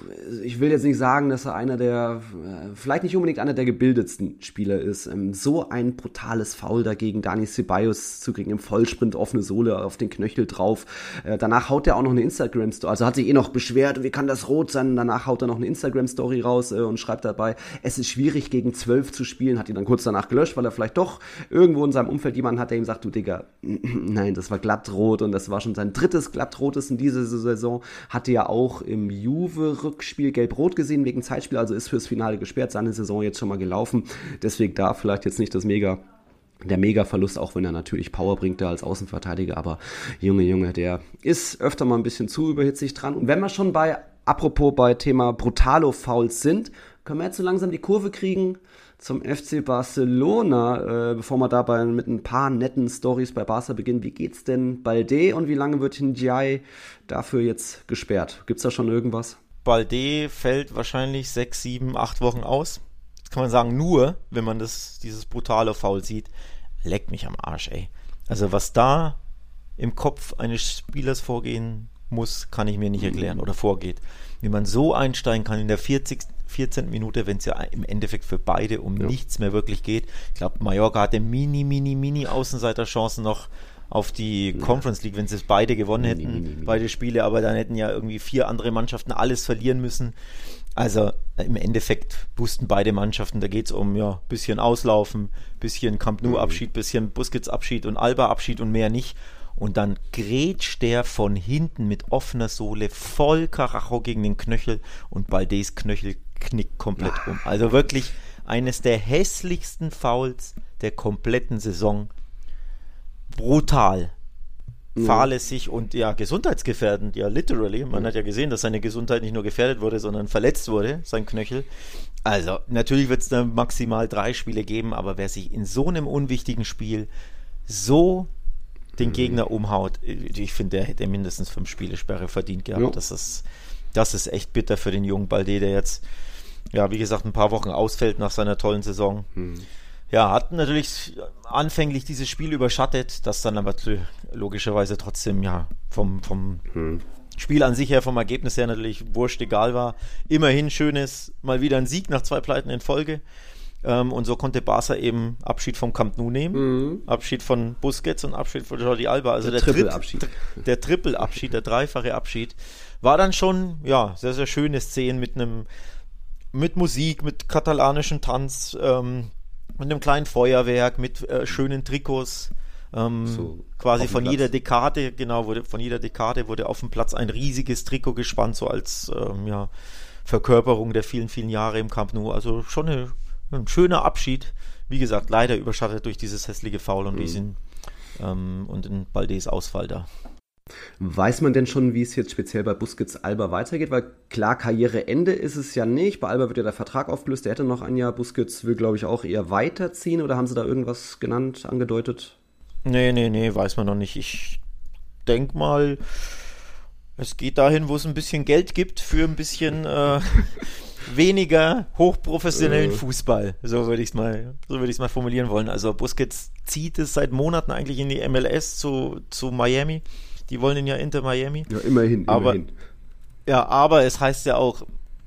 Ich will jetzt nicht sagen, dass er einer der, vielleicht nicht unbedingt einer der gebildetsten Spieler ist. So ein brutales Foul dagegen, Dani Ceballos zu kriegen, im Vollsprint offene Sohle auf den Knöchel drauf. Danach haut er auch noch eine Instagram-Story, also hat sich eh noch beschwert, wie kann das rot sein? Danach haut er noch eine Instagram-Story raus und schreibt dabei, es ist schwierig gegen zwölf zu spielen, hat ihn dann kurz danach gelöscht, weil er vielleicht doch irgendwo in seinem Umfeld jemanden hat, der ihm sagt, du Digga, nein, das war glattrot und das war schon sein drittes glattrotes in dieser Saison, hatte ja auch im Juve Rückspiel gelb-rot gesehen wegen Zeitspiel, also ist fürs Finale gesperrt, seine Saison jetzt schon mal gelaufen, deswegen da vielleicht jetzt nicht das mega, der Mega-Verlust, auch wenn er natürlich Power bringt da als Außenverteidiger, aber Junge, Junge, der ist öfter mal ein bisschen zu überhitzig dran und wenn wir schon bei, apropos bei Thema Brutalo-Fouls sind, können wir jetzt so langsam die Kurve kriegen zum F C Barcelona, äh, bevor wir dabei mit ein paar netten Stories bei Barca beginnen. Wie geht's denn Balde und wie lange wird Ndiaye dafür jetzt gesperrt? Gibt's da schon irgendwas? Balde fällt wahrscheinlich sechs, sieben, acht Wochen aus. Das kann man sagen, nur, wenn man das, dieses brutale Foul sieht. Leck mich am Arsch, ey. Also was da im Kopf eines Spielers vorgehen muss, kann ich mir nicht erklären oder vorgeht. Wie man so einsteigen kann in der vierzigsten vierzehnten Minute, wenn es ja im Endeffekt für beide um ja. nichts mehr wirklich geht. Ich glaube, Mallorca hatte mini, mini, mini Außenseiterchancen noch auf die ja. Conference League, wenn sie es beide gewonnen hätten, mini, mini, mini. beide Spiele, aber dann hätten ja irgendwie vier andere Mannschaften alles verlieren müssen. Also im Endeffekt wussten beide Mannschaften, da geht es um ja bisschen Auslaufen, bisschen Camp Nou-Abschied, bisschen Busquets-Abschied und Alba-Abschied und mehr nicht. Und dann grätscht der von hinten mit offener Sohle voll Karacho gegen den Knöchel und Baldes Knöchel knickt komplett um. Also wirklich eines der hässlichsten Fouls der kompletten Saison. Brutal. Ja. Fahrlässig und ja, gesundheitsgefährdend, ja, literally. Man ja. hat ja gesehen, dass seine Gesundheit nicht nur gefährdet wurde, sondern verletzt wurde, sein Knöchel. Also, natürlich wird es da maximal drei Spiele geben, aber wer sich in so einem unwichtigen Spiel so den Gegner umhaut, ich finde, der hätte mindestens fünf Spiele Sperre verdient gehabt. Ja. Das ist, das ist echt bitter für den jungen Balde, der jetzt, ja, wie gesagt, ein paar Wochen ausfällt nach seiner tollen Saison. Hm. Ja, hat natürlich anfänglich dieses Spiel überschattet, das dann aber logischerweise trotzdem, ja, vom, vom hm. Spiel an sich her, vom Ergebnis her natürlich wurscht egal war. Immerhin schönes, mal wieder ein Sieg nach zwei Pleiten in Folge. Ähm, und so konnte Barca eben Abschied vom Camp Nou nehmen, mhm. Abschied von Busquets und Abschied von Jordi Alba. Also der, der Triple-Abschied. Der Triple-Abschied, der dreifache Abschied. War dann schon, ja, sehr, sehr schöne Szenen mit einem, mit Musik, mit katalanischem Tanz, ähm, mit einem kleinen Feuerwerk, mit äh, schönen Trikots. Ähm, so, quasi von Platz. jeder Dekade, genau, wurde, von jeder Dekade wurde auf dem Platz ein riesiges Trikot gespannt, so als ähm, ja, Verkörperung der vielen, vielen Jahre im Camp Nou. Also schon eine Ein schöner Abschied, wie gesagt, leider überschattet durch dieses hässliche Foul und mhm. diesen ähm, und den Baldes Ausfall da. Weiß man denn schon, wie es jetzt speziell bei Busquets Alba weitergeht? Weil klar, Karriereende ist es ja nicht. Bei Alba wird ja der Vertrag aufgelöst, der hätte noch ein Jahr. Busquets will, glaube ich, auch eher weiterziehen. Oder haben sie da irgendwas genannt, angedeutet? Nee, nee, nee, weiß man noch nicht. Ich denke mal, es geht dahin, wo es ein bisschen Geld gibt für ein bisschen äh, weniger hochprofessionellen Fußball, so würde ich es mal, so würde ich es mal formulieren wollen. Also Busquets zieht es seit Monaten eigentlich in die M L S zu, zu Miami. Die wollen ihn ja Inter Miami. Ja, immerhin, aber, immerhin. Ja, aber es heißt ja auch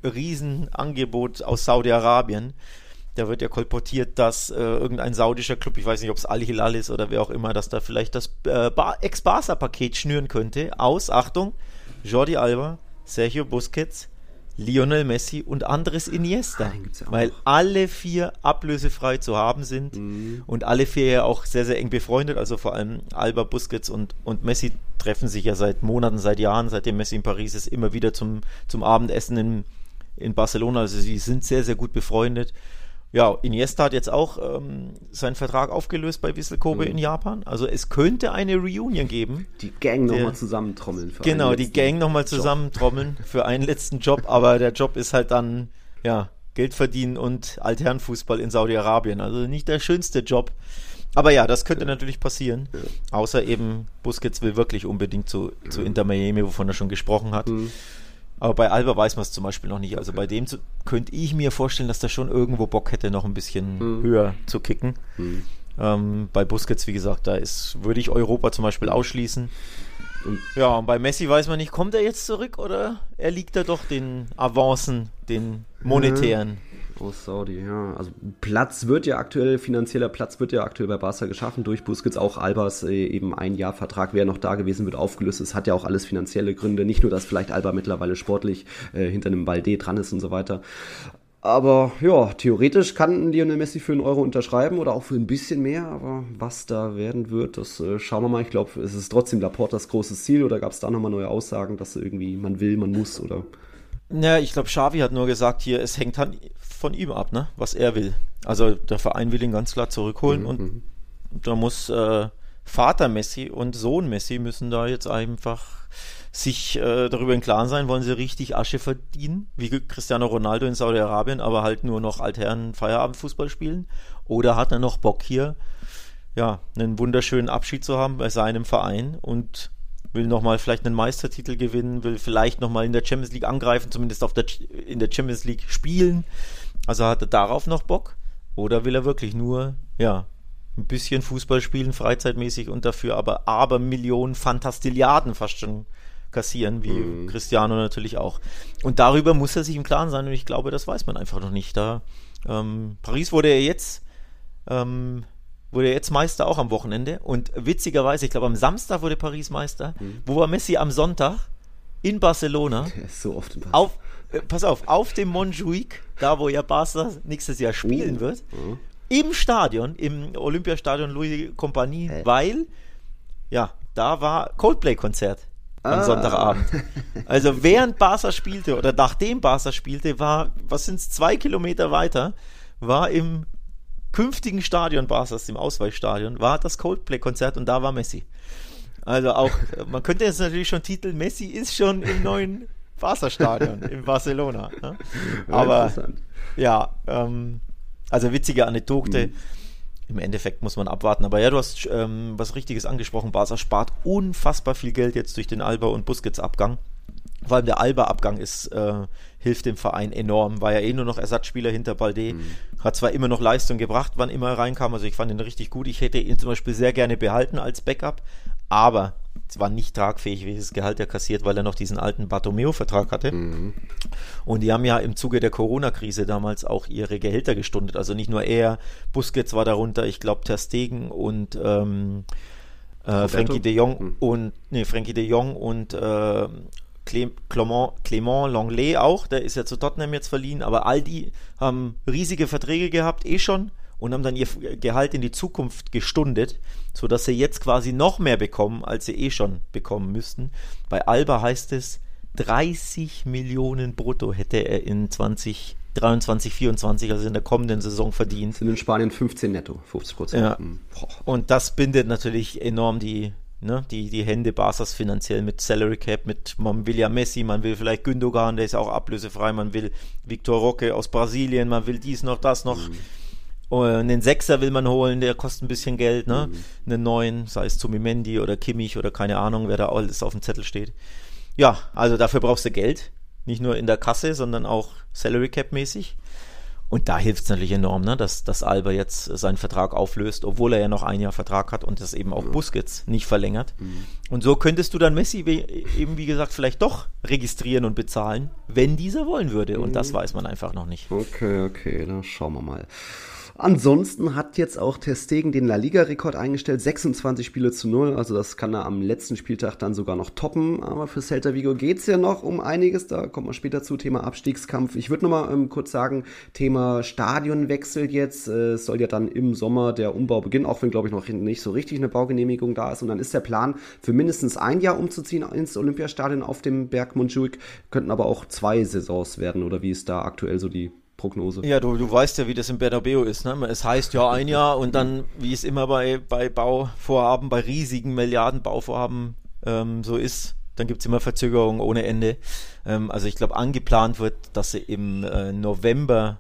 Riesenangebot aus Saudi-Arabien. Da wird ja kolportiert, dass äh, irgendein saudischer Club, ich weiß nicht, ob es Al-Hilal ist oder wer auch immer, dass da vielleicht das äh, Ex-Barca-Paket schnüren könnte aus, Achtung, Jordi Alba, Sergio Busquets, Lionel Messi und Andres Iniesta, ja weil alle vier ablösefrei zu haben sind mhm. und alle vier ja auch sehr, sehr eng befreundet, also vor allem Alba, Busquets und, und Messi treffen sich ja seit Monaten, seit Jahren, seitdem Messi in Paris ist, immer wieder zum, zum Abendessen in, in Barcelona, also sie sind sehr, sehr gut befreundet. Ja, Iniesta hat jetzt auch ähm, seinen Vertrag aufgelöst bei Vissel Kobe mhm. in Japan. Also es könnte eine Reunion geben. Die Gang nochmal zusammentrommeln. Für genau, die Gang nochmal zusammentrommeln für einen letzten Job. Aber der Job ist halt dann, ja, Geld verdienen und Altherrenfußball in Saudi-Arabien. Also nicht der schönste Job. Aber ja, das könnte ja. natürlich passieren. Ja. Außer eben Busquets will wirklich unbedingt zu, ja. zu Inter Miami, wovon er schon gesprochen hat. Mhm. Aber bei Alba weiß man es zum Beispiel noch nicht. Also bei dem zu, könnte ich mir vorstellen, dass der schon irgendwo Bock hätte, noch ein bisschen mhm. höher zu kicken. Mhm. Ähm, bei Busquets, wie gesagt, da ist, würde ich Europa zum Beispiel ausschließen. Und ja, und bei Messi weiß man nicht, kommt er jetzt zurück oder er liegt da doch den Avancen, den monetären? Aus Saudi, ja. Also Platz wird ja aktuell, finanzieller Platz wird ja aktuell bei Barca geschaffen durch Busquets, auch Albas äh, eben ein Jahr Vertrag, wer noch da gewesen wird, aufgelöst. Es hat ja auch alles finanzielle Gründe, nicht nur, dass vielleicht Alba mittlerweile sportlich äh, hinter einem Balde dran ist und so weiter. Aber ja, theoretisch kann Lionel Messi für einen Euro unterschreiben oder auch für ein bisschen mehr, aber was da werden wird, das äh, schauen wir mal. Ich glaube, es ist trotzdem Laportas großes Ziel oder gab es da nochmal neue Aussagen, dass irgendwie man will, man muss oder... Ja, ich glaube, Xavi hat nur gesagt hier, es hängt halt von ihm ab, ne, was er will. Also der Verein will ihn ganz klar zurückholen mhm. und da muss äh, Vater Messi und Sohn Messi müssen da jetzt einfach sich äh, darüber im Klaren sein, wollen sie richtig Asche verdienen, wie Cristiano Ronaldo in Saudi-Arabien, aber halt nur noch Altherren Feierabendfußball spielen, oder hat er noch Bock hier, ja, einen wunderschönen Abschied zu haben bei seinem Verein und will nochmal vielleicht einen Meistertitel gewinnen, will vielleicht nochmal in der Champions League angreifen, zumindest auf der, in der Champions League spielen. Also hat er darauf noch Bock? Oder will er wirklich nur, ja, ein bisschen Fußball spielen, freizeitmäßig und dafür aber aber Millionen Fantastilliarden fast schon kassieren, wie mhm. Cristiano natürlich auch. Und darüber muss er sich im Klaren sein und ich glaube, das weiß man einfach noch nicht. Da ähm, Paris wurde ja jetzt ähm, wurde jetzt Meister auch am Wochenende und witzigerweise, ich glaube am Samstag wurde Paris Meister. Mhm. Wo war Messi am Sonntag? In Barcelona. Der ist so oft in Barcelona. Auf, äh, pass auf, auf dem Montjuic, da wo ja Barca nächstes Jahr spielen uh. wird, uh. im Stadion, im Olympiastadion Louis Compagnie, äh. weil, ja, da war Coldplay-Konzert am ah. Sonntagabend. Also während Barca spielte oder nachdem Barca spielte, war, was sind es, zwei Kilometer weiter, war im künftigen Stadion Barcas, im Ausweichstadion, war das Coldplay-Konzert und da war Messi. Also auch, man könnte jetzt natürlich schon titeln, Messi ist schon im neuen Barca-Stadion in Barcelona. Ne? Aber ja, ähm, also witzige Anekdote. Mhm. Im Endeffekt muss man abwarten. Aber ja, du hast ähm, was Richtiges angesprochen. Barca spart unfassbar viel Geld jetzt durch den Alba- und Busquets-Abgang. Vor allem der Alba-Abgang ist, äh, hilft dem Verein enorm. War ja eh nur noch Ersatzspieler hinter Balde. Mhm. Hat zwar immer noch Leistung gebracht, wann immer er reinkam. Also ich fand ihn richtig gut. Ich hätte ihn zum Beispiel sehr gerne behalten als Backup. Aber es war nicht tragfähig, welches Gehalt er kassiert, weil er noch diesen alten Bartomeu-Vertrag hatte. Mhm. Und die haben ja im Zuge der Corona-Krise damals auch ihre Gehälter gestundet. Also nicht nur er, Busquets war darunter, ich glaube Ter Stegen und ähm, äh, Frenkie de Jong mhm. und nee, Frenkie de Jong und äh, Clement, Clement Lenglet auch, der ist ja zu Tottenham jetzt verliehen, aber all die haben riesige Verträge gehabt, eh schon, und haben dann ihr Gehalt in die Zukunft gestundet, sodass sie jetzt quasi noch mehr bekommen, als sie eh schon bekommen müssten. Bei Alba heißt es, dreißig Millionen brutto hätte er in zwanzig dreiundzwanzig, vierundzwanzig, also in der kommenden Saison verdient. Sind in Spanien fünfzehn netto, fünfzig Prozent. Ja. Und das bindet natürlich enorm die, ne, die, die Hände Barças finanziell mit Salary Cap, mit, man will ja Messi, man will vielleicht Gündogan, der ist auch ablösefrei, man will Victor Roque aus Brasilien, man will dies noch, das noch. Mhm. Einen Sechser will man holen, der kostet ein bisschen Geld, ne? Mhm. Einen neuen, sei es Zubimendi oder Kimmich oder keine Ahnung, wer da alles auf dem Zettel steht. Ja, also dafür brauchst du Geld. Nicht nur in der Kasse, sondern auch Salary Cap mäßig. Und da hilft es natürlich enorm, ne? dass, dass Alba jetzt seinen Vertrag auflöst, obwohl er ja noch ein Jahr Vertrag hat und das eben auch Busquets nicht verlängert. Mhm. Und so könntest du dann Messi eben, wie gesagt, vielleicht doch registrieren und bezahlen, wenn dieser wollen würde. Und mhm. das weiß man einfach noch nicht. Okay, okay, dann schauen wir mal. Ansonsten hat jetzt auch Ter Stegen den La Liga-Rekord eingestellt, sechsundzwanzig Spiele zu null, also das kann er am letzten Spieltag dann sogar noch toppen, aber für Celta Vigo geht's ja noch um einiges, da kommt man später zu, Thema Abstiegskampf. Ich würde nochmal ähm, kurz sagen, Thema Stadionwechsel jetzt, äh, es soll ja dann im Sommer der Umbau beginnen, auch wenn, glaube ich, noch nicht so richtig eine Baugenehmigung da ist, und dann ist der Plan, für mindestens ein Jahr umzuziehen ins Olympiastadion auf dem Berg Montjuic, könnten aber auch zwei Saisons werden, oder wie ist da aktuell so die Prognose? Ja, du, du weißt ja, wie das im Bernabeu ist. Ne? Es heißt ja ein Jahr und dann, wie es immer bei, bei Bauvorhaben, bei riesigen Milliarden-Bauvorhaben ähm, so ist, dann gibt es immer Verzögerungen ohne Ende. Ähm, also ich glaube, angeplant wird, dass sie im äh, November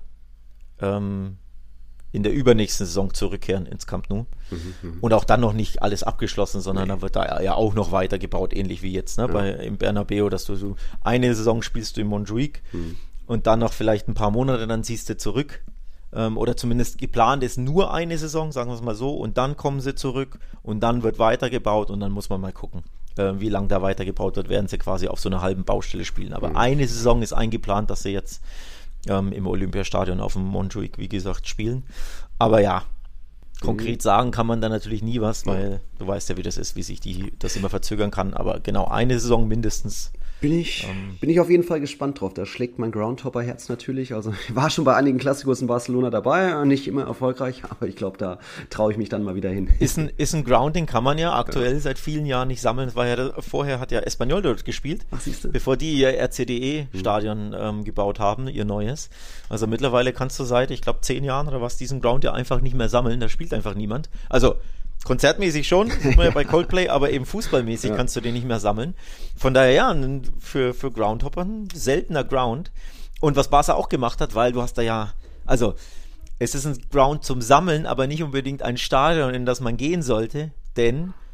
ähm, in der übernächsten Saison zurückkehren ins Camp Nou. Mhm, und auch dann noch nicht alles abgeschlossen, sondern nee. dann wird da ja auch noch weitergebaut, ähnlich wie jetzt ne? ja. bei, im Bernabeu, dass du so eine Saison spielst du im Montjuic, mhm. und dann noch vielleicht ein paar Monate, dann ziehst du zurück. Ähm, oder zumindest geplant ist nur eine Saison, sagen wir es mal so, und dann kommen sie zurück und dann wird weitergebaut und dann muss man mal gucken, äh, wie lange da weitergebaut wird, werden sie quasi auf so einer halben Baustelle spielen. Aber mhm. eine Saison ist eingeplant, dass sie jetzt ähm, im Olympiastadion auf dem Montjuic, wie gesagt, spielen. Aber ja, konkret mhm. sagen kann man da natürlich nie was, weil ja. du weißt ja, wie das ist, wie sich die, das immer verzögern kann. Aber genau eine Saison mindestens. Bin ich, ähm, bin ich auf jeden Fall gespannt drauf. Da schlägt mein Groundhopper-Herz natürlich. Also ich war schon bei einigen Klassikos in Barcelona dabei, nicht immer erfolgreich, aber ich glaube, da traue ich mich dann mal wieder hin. Ist ein, ist ein Grounding, kann man ja aktuell ja. seit vielen Jahren nicht sammeln. Das war ja, vorher hat ja Espanyol dort gespielt, Ach, siehste? bevor die ihr R C D E-Stadion hm. ähm, gebaut haben, ihr neues. Also mittlerweile kannst du seit, ich glaube, zehn Jahren oder was, diesen Ground ja einfach nicht mehr sammeln. Da spielt einfach niemand. Also konzertmäßig schon, das sieht man ja bei Coldplay, aber eben fußballmäßig ja. kannst du den nicht mehr sammeln. Von daher ja, für, für Groundhopper ein seltener Ground. Und was Barca auch gemacht hat, weil du hast da ja, also es ist ein Ground zum Sammeln, aber nicht unbedingt ein Stadion, in das man gehen sollte, denn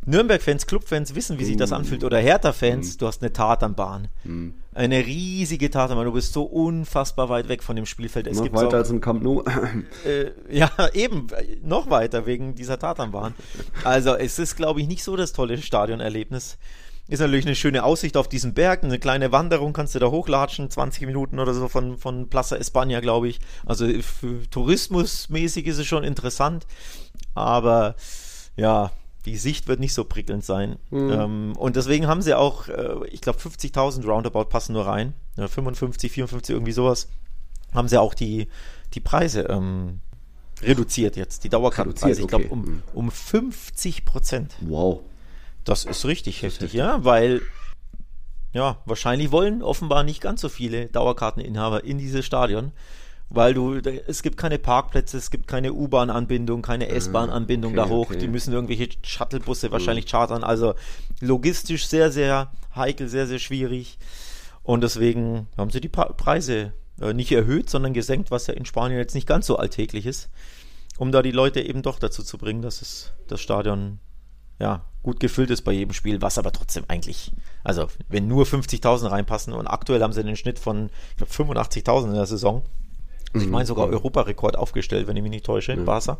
Nürnberg-Fans, Club-Fans wissen, wie sich das anfühlt. Oder Hertha-Fans, Mhm. du hast eine Tatanbahn. Mhm. Eine riesige Tatanbahn. Du bist so unfassbar weit weg von dem Spielfeld. Es Noch gibt weiter auch, als im Camp Nou. äh, ja, eben, noch weiter wegen dieser Tatanbahn. Also es ist, glaube ich, nicht so das tolle Stadionerlebnis. Ist natürlich eine schöne Aussicht auf diesen Berg, eine kleine Wanderung, kannst du da hochlatschen, zwanzig Minuten oder so von, von Plaza España, glaube ich. Also für tourismusmäßig ist es schon interessant, aber ja, die Sicht wird nicht so prickelnd sein. Mhm. Ähm, und deswegen haben sie auch, äh, ich glaube fünfzigtausend Roundabout passen nur rein, ja, fünfundfünfzig, vierundfünfzig, irgendwie sowas, haben sie auch die, die Preise ähm, reduziert jetzt, die Dauerkartenpreise, ich glaube okay. um, um fünfzig Prozent. Wow. Das ist richtig das heftig, ist heftig, ja, weil ja, wahrscheinlich wollen offenbar nicht ganz so viele Dauerkarteninhaber in dieses Stadion, weil du, es gibt keine Parkplätze, es gibt keine U-Bahn-Anbindung, keine S-Bahn-Anbindung okay, da hoch, okay. die müssen irgendwelche Shuttlebusse wahrscheinlich chartern, also logistisch sehr, sehr heikel, sehr, sehr schwierig und deswegen haben sie die pa- Preise äh, nicht erhöht, sondern gesenkt, was ja in Spanien jetzt nicht ganz so alltäglich ist, um da die Leute eben doch dazu zu bringen, dass es das Stadion ja, gut gefüllt ist bei jedem Spiel, was aber trotzdem eigentlich, also wenn nur fünfzigtausend reinpassen und aktuell haben sie einen Schnitt von, ich glaube, fünfundachtzigtausend in der Saison. Ich meine sogar Europarekord aufgestellt, wenn ich mich nicht täusche, in Barca.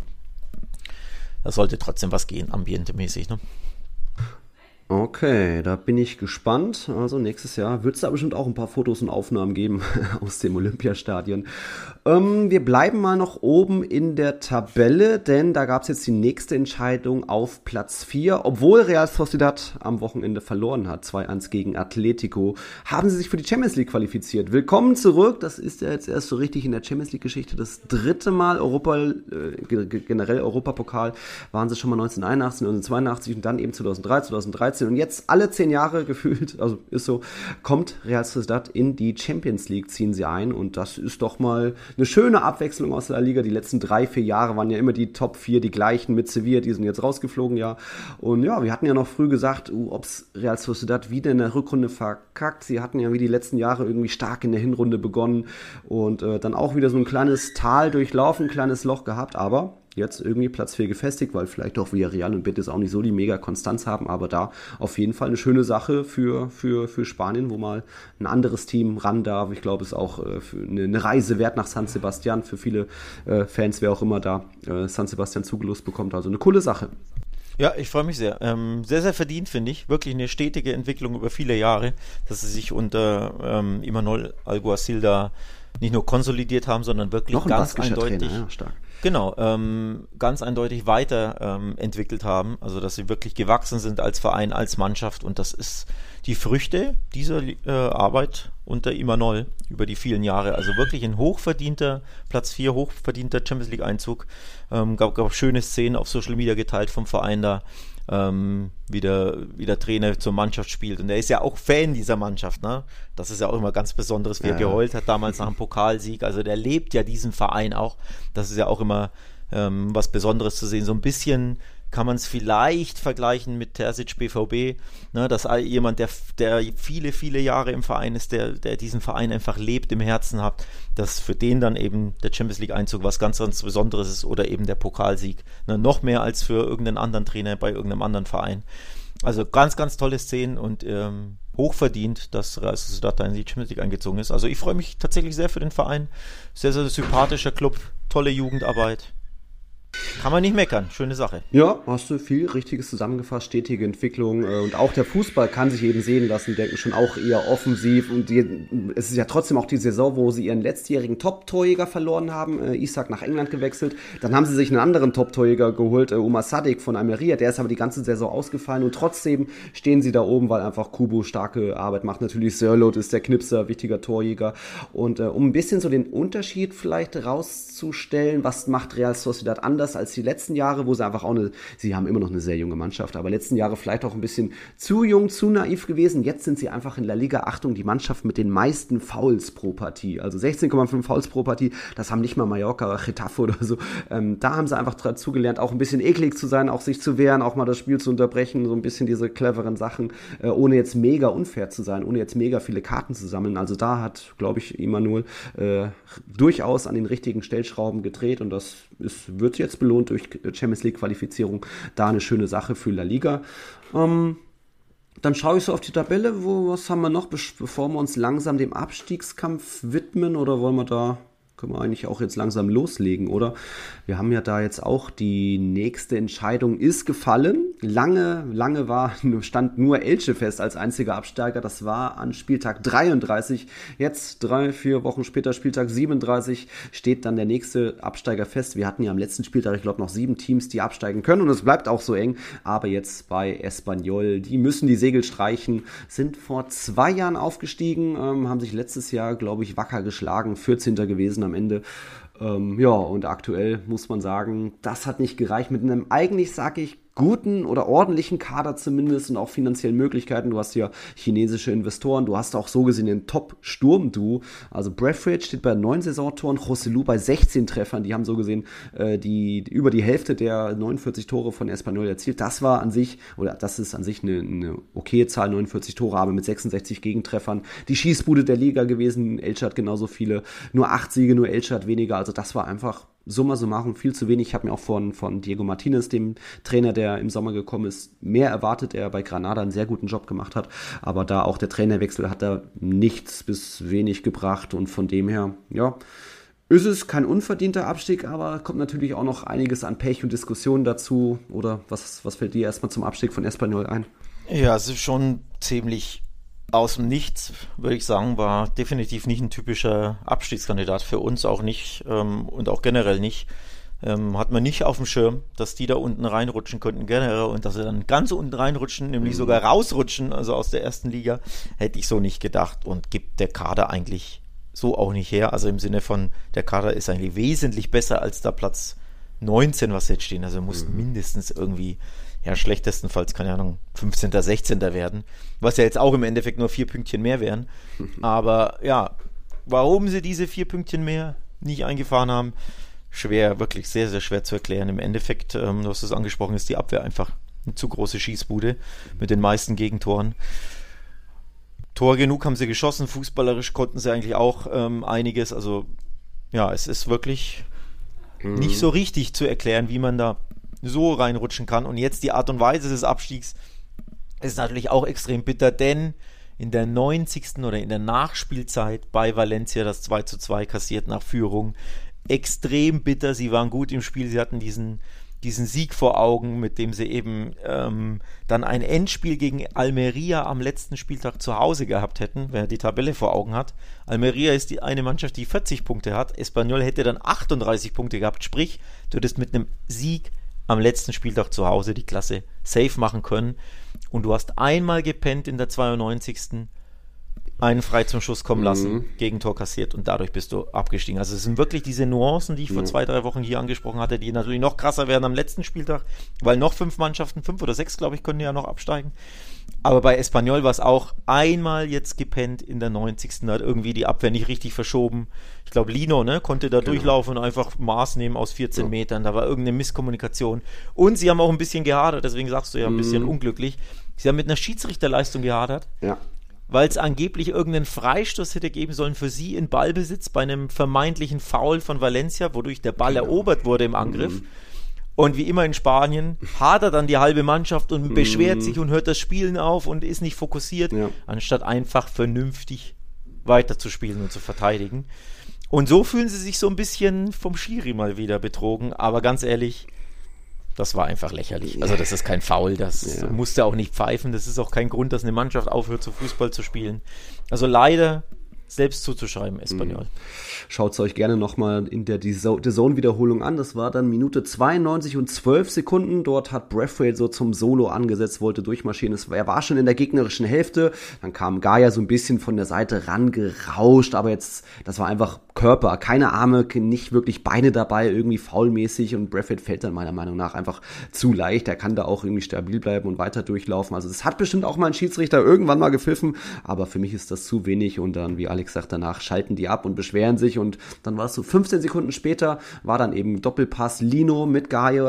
Da sollte trotzdem was gehen, ambientemäßig, ne? Okay, da bin ich gespannt. Also nächstes Jahr wird es da bestimmt auch ein paar Fotos und Aufnahmen geben aus dem Olympiastadion. Ähm, wir bleiben mal noch oben in der Tabelle, denn da gab es jetzt die nächste Entscheidung auf Platz vier. Obwohl Real Sociedad am Wochenende verloren hat, zwei eins gegen Atletico, haben sie sich für die Champions League qualifiziert. Willkommen zurück, das ist ja jetzt erst so richtig in der Champions League-Geschichte das dritte Mal. Europa, äh, generell Europapokal waren sie schon mal neunzehnhunderteinundachtzig, neunzehnhundertzweiundachtzig und dann eben zweitausenddrei, zweitausenddreizehn. Und jetzt alle zehn Jahre gefühlt, also ist so, kommt Real Sociedad in die Champions League, ziehen sie ein. Und das ist doch mal eine schöne Abwechslung aus der Liga. Die letzten drei, vier Jahre waren ja immer die Top vier, die gleichen mit Sevilla, die sind jetzt rausgeflogen, ja. Und ja, wir hatten ja noch früh gesagt, uh, ob es Real Sociedad wieder in der Rückrunde verkackt. Sie hatten ja wie die letzten Jahre irgendwie stark in der Hinrunde begonnen und äh, dann auch wieder so ein kleines Tal durchlaufen, ein kleines Loch gehabt, aber jetzt irgendwie Platz vier gefestigt, weil vielleicht auch Villarreal und Betis auch nicht so die mega Konstanz haben, aber da auf jeden Fall eine schöne Sache für, für, für Spanien, wo mal ein anderes Team ran darf. Ich glaube, es ist auch äh, für eine, eine Reise wert nach San Sebastian für viele äh, Fans, wer auch immer da äh, San Sebastian zugelost bekommt. Also eine coole Sache. Ja, ich freue mich sehr. Ähm, sehr, sehr verdient, finde ich. Wirklich eine stetige Entwicklung über viele Jahre, dass sie sich unter ähm, Imanol Alguacil da nicht nur konsolidiert haben, sondern wirklich Noch ein ganz baskischer eindeutig. Trainer, ja, stark. Genau, ähm, ganz eindeutig weiter ähm, entwickelt haben, also dass sie wirklich gewachsen sind als Verein, als Mannschaft und das ist die Früchte dieser äh, Arbeit unter Imanol über die vielen Jahre, also wirklich ein hochverdienter Platz vier, hochverdienter Champions League Einzug, ähm, gab, gab schöne Szenen auf Social Media geteilt vom Verein da, ähm, wie, der, wie der Trainer zur Mannschaft spielt und er ist ja auch Fan dieser Mannschaft, ne? Das ist ja auch immer ganz Besonderes, wie er ja. geheult hat damals nach dem Pokalsieg, also der lebt ja diesen Verein auch, das ist ja auch immer ähm, was Besonderes zu sehen, so ein bisschen kann man es vielleicht vergleichen mit Terzic B V B, ne, dass jemand, der, der viele, viele Jahre im Verein ist, der, der diesen Verein einfach lebt, im Herzen hat, dass für den dann eben der Champions League Einzug was ganz, ganz Besonderes ist oder eben der Pokalsieg, ne, noch mehr als für irgendeinen anderen Trainer bei irgendeinem anderen Verein. Also ganz, ganz tolle Szenen und ähm, hochverdient, dass Real Sociedad da in die Champions League eingezogen ist. Also ich freue mich tatsächlich sehr für den Verein, sehr, sehr sympathischer Club, tolle Jugendarbeit. Kann man nicht meckern, schöne Sache. Ja, hast du viel Richtiges zusammengefasst, stetige Entwicklung und auch der Fußball kann sich eben sehen lassen, denken schon auch eher offensiv und die, es ist ja trotzdem auch die Saison, wo sie ihren letztjährigen Top-Torjäger verloren haben, äh, Isak nach England gewechselt, dann haben sie sich einen anderen Top-Torjäger geholt, äh, Umar Sadik von Almeria, der ist aber die ganze Saison ausgefallen und trotzdem stehen sie da oben, weil einfach Kubo starke Arbeit macht, natürlich Sörloth ist der Knipser, wichtiger Torjäger und äh, um ein bisschen so den Unterschied vielleicht rauszustellen, was macht Real Sociedad anders als die letzten Jahre, wo sie einfach auch eine, sie haben immer noch eine sehr junge Mannschaft, aber letzten Jahre vielleicht auch ein bisschen zu jung, zu naiv gewesen. Jetzt sind sie einfach in La Liga, Achtung, die Mannschaft mit den meisten Fouls pro Partie. Also sechzehn Komma fünf Fouls pro Partie, das haben nicht mal Mallorca oder Getafe oder so. Ähm, da haben sie einfach dazu gelernt, auch ein bisschen eklig zu sein, auch sich zu wehren, auch mal das Spiel zu unterbrechen, so ein bisschen diese cleveren Sachen, äh, ohne jetzt mega unfair zu sein, ohne jetzt mega viele Karten zu sammeln. Also da hat, glaube ich, Imanol äh, durchaus an den richtigen Stellschrauben gedreht und das es wird jetzt belohnt durch Champions League Qualifizierung, da eine schöne Sache für La Liga. Ähm, Dann schaue ich so auf die Tabelle, wo, was haben wir noch, bevor wir uns langsam dem Abstiegskampf widmen, oder wollen wir da, können wir eigentlich auch jetzt langsam loslegen, oder? Wir haben ja da jetzt auch, die nächste Entscheidung ist gefallen. Lange, lange war, stand nur Elche fest als einziger Absteiger. Das war an Spieltag dreiunddreißig. Jetzt, drei, vier Wochen später, Spieltag siebenunddreißig, steht dann der nächste Absteiger fest. Wir hatten ja am letzten Spieltag, ich glaube, noch sieben Teams, die absteigen können. Und es bleibt auch so eng. Aber jetzt bei Espanyol, die müssen die Segel streichen, sind vor zwei Jahren aufgestiegen, ähm, haben sich letztes Jahr, glaube ich, wacker geschlagen, vierzehnter gewesen am Ende. Ähm, ja, und aktuell muss man sagen, das hat nicht gereicht mit einem, eigentlich sage ich, guten oder ordentlichen Kader zumindest und auch finanziellen Möglichkeiten. Du hast ja chinesische Investoren, du hast auch so gesehen den Top-Sturm-Duo. Also Braithwaite steht bei neun Saisontoren, Joselu bei sechzehn Treffern. Die haben so gesehen äh, die, die über die Hälfte der neunundvierzig Tore von Espanyol erzielt. Das war an sich, oder das ist an sich eine, eine okaye Zahl, neunundvierzig Tore, aber mit sechsundsechzig Gegentreffern. Die Schießbude der Liga gewesen, Elche hat genauso viele, nur acht Siege, nur Elche hat weniger. Also das war einfach summa summarum viel zu wenig. Ich habe mir auch von, von Diego Martinez, dem Trainer, der im Sommer gekommen ist, mehr erwartet, der bei Granada einen sehr guten Job gemacht hat, aber da auch der Trainerwechsel hat da nichts bis wenig gebracht und von dem her, ja, ist es kein unverdienter Abstieg, aber kommt natürlich auch noch einiges an Pech und Diskussionen dazu, oder was, was fällt dir erstmal zum Abstieg von Espanyol ein? Ja, es ist schon ziemlich aus dem Nichts, würde ich sagen, war definitiv nicht ein typischer Abstiegskandidat für uns, auch nicht ähm, und auch generell nicht. Ähm, hat man nicht auf dem Schirm, dass die da unten reinrutschen könnten generell und dass sie dann ganz unten reinrutschen, nämlich mhm. sogar rausrutschen, also aus der ersten Liga, hätte ich so nicht gedacht und gibt der Kader eigentlich so auch nicht her. Also im Sinne von, der Kader ist eigentlich wesentlich besser als da Platz neunzehn, was jetzt stehen. Also muss mhm. mindestens irgendwie, ja, schlechtestenfalls, keine Ahnung, fünfzehnter, sechzehnter werden, was ja jetzt auch im Endeffekt nur vier Pünktchen mehr wären. Aber ja, warum sie diese vier Pünktchen mehr nicht eingefahren haben, schwer, wirklich sehr, sehr schwer zu erklären. Im Endeffekt, ähm, du hast es angesprochen, ist die Abwehr einfach eine zu große Schießbude mit den meisten Gegentoren. Tor genug haben sie geschossen, fußballerisch konnten sie eigentlich auch ähm, einiges. Also ja, es ist wirklich mhm. nicht so richtig zu erklären, wie man da so reinrutschen kann. Und jetzt die Art und Weise des Abstiegs ist natürlich auch extrem bitter, denn in der neunzigsten oder in der Nachspielzeit bei Valencia das zwei zu zwei kassiert nach Führung. Extrem bitter, sie waren gut im Spiel, sie hatten diesen, diesen Sieg vor Augen, mit dem sie eben ähm, dann ein Endspiel gegen Almeria am letzten Spieltag zu Hause gehabt hätten, wer die Tabelle vor Augen hat. Almeria ist die eine Mannschaft, die vierzig Punkte hat, Espanyol hätte dann achtunddreißig Punkte gehabt, sprich, du hättest mit einem Sieg am letzten Spieltag zu Hause die Klasse safe machen können und du hast einmal gepennt in der zweiundneunzigsten einen frei zum Schuss kommen lassen, mhm. Gegentor kassiert und dadurch bist du abgestiegen. Also es sind wirklich diese Nuancen, die ich vor mhm. zwei, drei Wochen hier angesprochen hatte, die natürlich noch krasser werden am letzten Spieltag, weil noch fünf Mannschaften, fünf oder sechs, glaube ich, können ja noch absteigen. Aber bei Espanyol war es auch einmal jetzt gepennt in der neunzigsten hat irgendwie die Abwehr nicht richtig verschoben. Ich glaube, Lino, ne, konnte da genau. durchlaufen und einfach Maß nehmen aus vierzehn ja. Metern. Da war irgendeine Misskommunikation. Und sie haben auch ein bisschen gehadert, deswegen sagst du ja ein mhm. bisschen unglücklich. Sie haben mit einer Schiedsrichterleistung gehadert. Ja. Weil es angeblich irgendeinen Freistoß hätte geben sollen für sie in Ballbesitz bei einem vermeintlichen Foul von Valencia, wodurch der Ball genau. erobert wurde im Angriff. Mhm. Und wie immer in Spanien hadert dann die halbe Mannschaft und beschwert mm. sich und hört das Spielen auf und ist nicht fokussiert, ja. anstatt einfach vernünftig weiterzuspielen und zu verteidigen. Und so fühlen sie sich so ein bisschen vom Schiri mal wieder betrogen. Aber ganz ehrlich, das war einfach lächerlich. Also das ist kein Foul, das ja. musste auch nicht pfeifen. Das ist auch kein Grund, dass eine Mannschaft aufhört, zu Fußball zu spielen. Also leider selbst zuzuschreiben, Espanyol. Mhm. Schaut es euch gerne nochmal in der D A Z N-Wiederholung an. Das war dann Minute zweiundneunzig und zwölf Sekunden. Dort hat Braithwaite so zum Solo angesetzt, wollte durchmarschieren. Er war schon in der gegnerischen Hälfte. Dann kam Gaia so ein bisschen von der Seite rangerauscht. Aber jetzt, das war einfach Körper. Keine Arme, nicht wirklich Beine dabei, irgendwie faulmäßig. Und Braithwaite fällt dann meiner Meinung nach einfach zu leicht. Er kann da auch irgendwie stabil bleiben und weiter durchlaufen. Also das hat bestimmt auch mal ein Schiedsrichter irgendwann mal gepfiffen. Aber für mich ist das zu wenig. Und dann, wie Alex sagt, danach schalten die ab und beschweren sich und dann war es so fünfzehn Sekunden später, war dann eben Doppelpass Lino mit Gaia,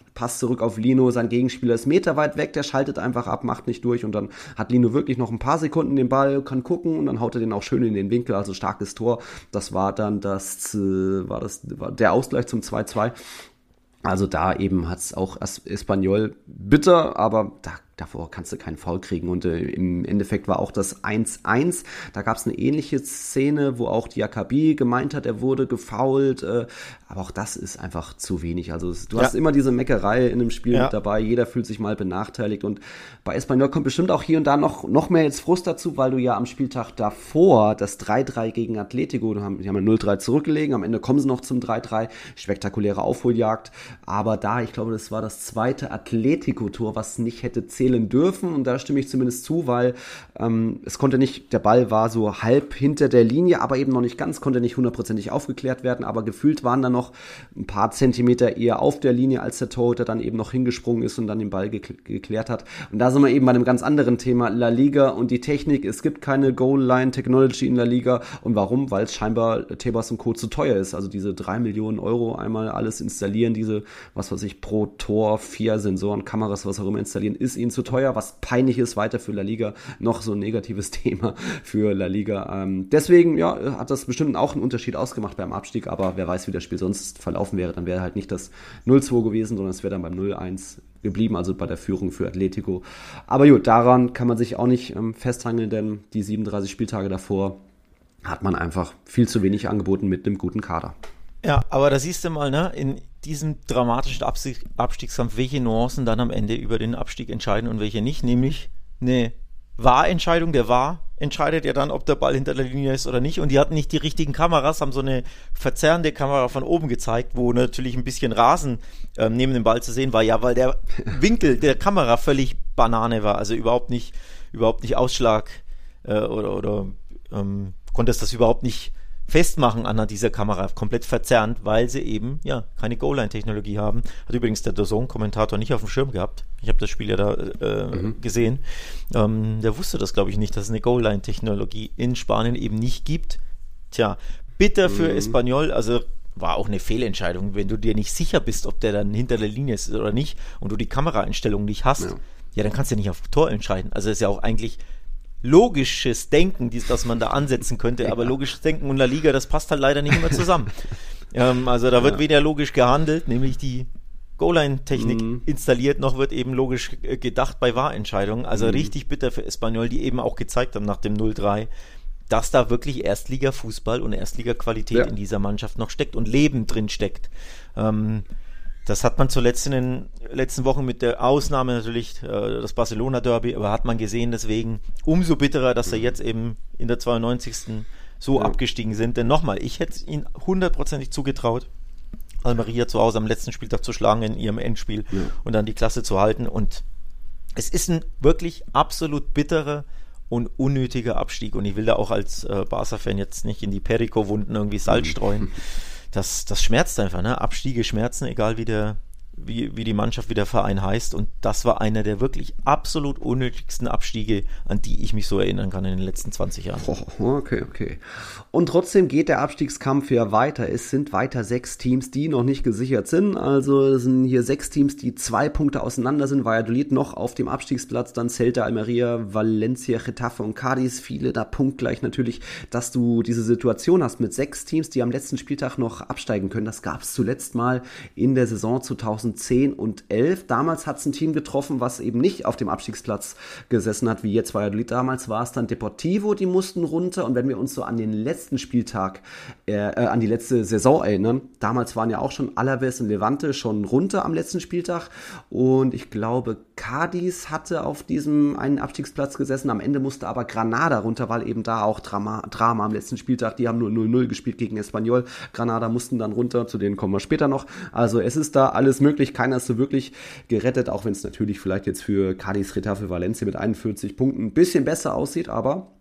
Pass zurück auf Lino, sein Gegenspieler ist meterweit weg, der schaltet einfach ab, macht nicht durch und dann hat Lino wirklich noch ein paar Sekunden den Ball, kann gucken und dann haut er den auch schön in den Winkel, also starkes Tor. Das war dann das, äh, war das war der Ausgleich zum zwei zwei. Also da eben hat's auch Espanyol bitter, aber da davor kannst du keinen Foul kriegen und äh, im Endeffekt war auch das eins eins, da gab es eine ähnliche Szene, wo auch Diakabi gemeint hat, er wurde gefoult, äh, aber auch das ist einfach zu wenig, also du ja. hast immer diese Meckerei in einem Spiel ja. mit dabei, jeder fühlt sich mal benachteiligt und bei Espanyol kommt bestimmt auch hier und da noch, noch mehr jetzt Frust dazu, weil du ja am Spieltag davor das drei drei gegen Atletico, die haben, die haben ja null drei zurückgelegen, am Ende kommen sie noch zum drei drei, spektakuläre Aufholjagd, aber da, ich glaube, das war das zweite Atletico-Tor, was nicht hätte zählen dürfen und da stimme ich zumindest zu, weil ähm, es konnte nicht, der Ball war so halb hinter der Linie, aber eben noch nicht ganz, konnte nicht hundertprozentig aufgeklärt werden, aber gefühlt waren da noch ein paar Zentimeter eher auf der Linie, als der Torhüter dann eben noch hingesprungen ist und dann den Ball gekl- geklärt hat. Und da sind wir eben bei einem ganz anderen Thema, La Liga und die Technik. Es gibt keine Goal-Line-Technology in La Liga und warum? Weil es scheinbar Tebas und Co. zu teuer ist. Also diese drei Millionen Euro einmal alles installieren, diese, was weiß ich, pro Tor, vier Sensoren, Kameras, was auch immer installieren, ist ihnen zu teuer, was peinlich ist, weiter für La Liga, noch so ein negatives Thema für La Liga. Ähm, deswegen, ja, hat das bestimmt auch einen Unterschied ausgemacht beim Abstieg, aber wer weiß, wie das Spiel sonst verlaufen wäre, dann wäre halt nicht das null zwei gewesen, sondern es wäre dann beim null eins geblieben, also bei der Führung für Atletico. Aber gut, daran kann man sich auch nicht ähm, festhangeln, denn die siebenunddreißig Spieltage davor hat man einfach viel zu wenig angeboten mit einem guten Kader. Ja, aber da siehst du mal, ne, in diesem dramatischen Abstieg, Abstiegskampf, welche Nuancen dann am Ende über den Abstieg entscheiden und welche nicht, nämlich eine Wahrentscheidung, der Wahr entscheidet ja dann, ob der Ball hinter der Linie ist oder nicht und die hatten nicht die richtigen Kameras, haben so eine verzerrende Kamera von oben gezeigt, wo natürlich ein bisschen Rasen ähm, neben dem Ball zu sehen war, ja, weil der Winkel der Kamera völlig Banane war, also überhaupt nicht, überhaupt nicht Ausschlag äh, oder, oder ähm, konntest das überhaupt nicht festmachen anhand dieser Kamera, komplett verzerrt, weil sie eben ja keine Goal-Line-Technologie haben. Hat übrigens der D A Z N-Kommentator nicht auf dem Schirm gehabt. Ich habe das Spiel ja da äh, mhm. gesehen. Ähm, der wusste das, glaube ich, nicht, dass es eine Goal-Line-Technologie in Spanien eben nicht gibt. Tja, bitter für mhm. Espanyol, also war auch eine Fehlentscheidung, wenn du dir nicht sicher bist, ob der dann hinter der Linie ist oder nicht und du die Kameraeinstellung nicht hast, ja, ja dann kannst du ja nicht auf Tor entscheiden. Also ist ja auch eigentlich logisches Denken, dies, das man da ansetzen könnte, ja. aber logisches Denken und La Liga, das passt halt leider nicht immer zusammen. ähm, also da wird ja. weder logisch gehandelt, nämlich die Goal-Line-Technik mhm. installiert, noch wird eben logisch gedacht bei Wahrentscheidungen. Also mhm. richtig bitter für Espanyol, die eben auch gezeigt haben nach dem null drei, dass da wirklich Erstliga-Fußball und Erstliga-Qualität ja. in dieser Mannschaft noch steckt und Leben drin steckt. Ähm, Das hat man zuletzt in den letzten Wochen mit der Ausnahme natürlich, äh, das Barcelona-Derby, aber hat man gesehen, deswegen umso bitterer, dass sie jetzt eben in der zweiundneunzigsten so ja. abgestiegen sind. Denn nochmal, ich hätte ihnen hundertprozentig zugetraut, Almeria zu Hause am letzten Spieltag zu schlagen in ihrem Endspiel ja. und dann die Klasse zu halten. Und es ist ein wirklich absolut bitterer und unnötiger Abstieg. Und ich will da auch als äh, Barca-Fan jetzt nicht in die Perico-Wunden irgendwie Salz streuen. Das, das schmerzt einfach, ne? Abstiege schmerzen, egal wie der, wie, wie die Mannschaft, wie der Verein heißt. Und das war einer der wirklich absolut unnötigsten Abstiege, an die ich mich so erinnern kann in den letzten zwanzig Jahren. Oh, okay, okay. Und trotzdem geht der Abstiegskampf ja weiter. Es sind weiter sechs Teams, die noch nicht gesichert sind. Also es sind hier sechs Teams, die zwei Punkte auseinander sind. Valladolid noch auf dem Abstiegsplatz, dann Celta, Almeria, Valencia, Getafe und Cádiz. Viele da punktgleich natürlich, dass du diese Situation hast mit sechs Teams, die am letzten Spieltag noch absteigen können. Das gab es zuletzt mal in der Saison zweitausendzehn und elf. Damals hat es ein Team getroffen, was eben nicht auf dem Abstiegsplatz gesessen hat, wie jetzt Valladolid. Damals war es dann Deportivo, die mussten runter. Und wenn wir uns so an den letzten Spieltag, äh, äh, an die letzte Saison erinnern, damals waren ja auch schon Alaves und Levante schon runter am letzten Spieltag. Und ich glaube, Cádiz hatte auf diesem einen Abstiegsplatz gesessen. Am Ende musste aber Granada runter, weil eben da auch Drama, Drama am letzten Spieltag. Die haben nur null null gespielt gegen Espanyol. Granada mussten dann runter, zu denen kommen wir später noch. Also es ist da alles möglich. Keiner ist so wirklich gerettet, auch wenn es natürlich vielleicht jetzt für Cádiz, Getafe, Valencia mit einundvierzig Punkten ein bisschen besser aussieht, aber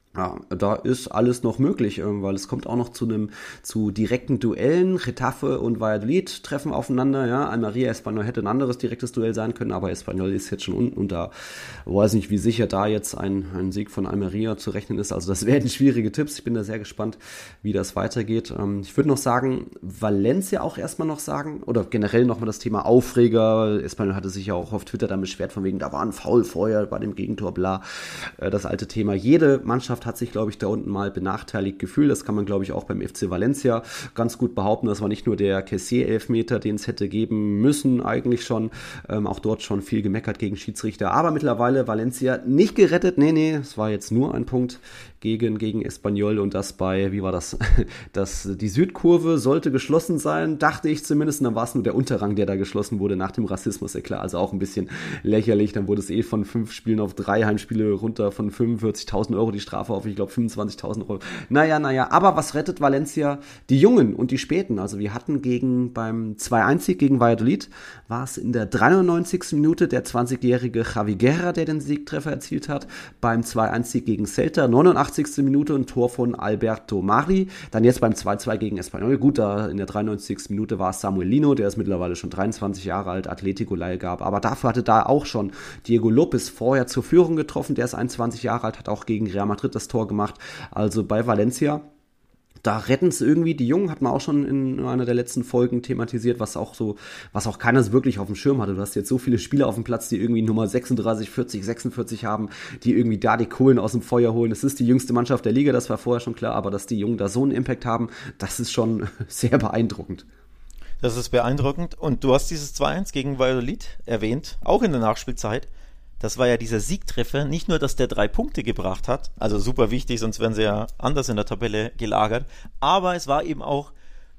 Ja, da ist alles noch möglich, weil es kommt auch noch zu einem zu direkten Duellen. Getafe und Valladolid treffen aufeinander. Ja, Almeria Espanyol hätte ein anderes direktes Duell sein können, aber Espanyol ist jetzt schon unten und da weiß nicht, wie sicher da jetzt ein, ein Sieg von Almeria zu rechnen ist. Also das werden schwierige Tipps. Ich bin da sehr gespannt, wie das weitergeht. Ich würde noch sagen, Valencia auch erstmal noch sagen oder generell nochmal das Thema Aufreger. Espanyol hatte sich ja auch auf Twitter dann beschwert von wegen, da war ein Foul vorher bei dem Gegentor, bla. Das alte Thema. Jede Mannschaft hat sich, glaube ich, da unten mal benachteiligt gefühlt. Das kann man, glaube ich, auch beim F C Valencia ganz gut behaupten. Das war nicht nur der Kessier-Elfmeter, den es hätte geben müssen, eigentlich schon. Ähm, auch dort schon viel gemeckert gegen Schiedsrichter. Aber mittlerweile Valencia nicht gerettet. Nee, nee, es war jetzt nur ein Punkt gegen, gegen Espanyol und das bei, wie war das? das die Südkurve sollte geschlossen sein, dachte ich zumindest. Und dann war es nur der Unterrang, der da geschlossen wurde nach dem Rassismus-Eklat. Also auch ein bisschen lächerlich. Dann wurde es eh von fünf Spielen auf drei Heimspiele runter von fünfundvierzigtausend Euro die Strafe auf, ich glaube, fünfundzwanzigtausend Euro. Naja, naja, aber was rettet Valencia? Die Jungen und die Späten. Also wir hatten gegen beim zwei eins Sieg gegen Valladolid, war es in der dreiundneunzigsten Minute der zwanzigjährige Javi Guerra, der den Siegtreffer erzielt hat. Beim zwei eins Sieg gegen Celta, neunundachtzigste Minute ein Tor von Alberto Mari. Dann jetzt beim zwei zwei gegen Espanyol. Gut, da in der dreiundneunzigsten Minute war es Samuel Lino, der ist mittlerweile schon dreiundzwanzig Jahre alt, Atletico-Leihgabe. Aber dafür hatte da auch schon Diego Lopez vorher zur Führung getroffen. Der ist einundzwanzig Jahre alt, hat auch gegen Real Madrid das Tor gemacht. Also bei Valencia, da retten es irgendwie die Jungen, hat man auch schon in einer der letzten Folgen thematisiert, was auch so, was auch keiner so wirklich auf dem Schirm hatte. Du hast jetzt so viele Spieler auf dem Platz, die irgendwie Nummer sechsunddreißig, vierzig, sechsundvierzig haben, die irgendwie da die Kohlen aus dem Feuer holen. Das ist die jüngste Mannschaft der Liga, das war vorher schon klar, aber dass die Jungen da so einen Impact haben, das ist schon sehr beeindruckend. Das ist beeindruckend und du hast dieses zwei eins gegen Valladolid erwähnt, auch in der Nachspielzeit. Das war ja dieser Siegtreffer, nicht nur, dass der drei Punkte gebracht hat, also super wichtig, sonst wären sie ja anders in der Tabelle gelagert, aber es war eben auch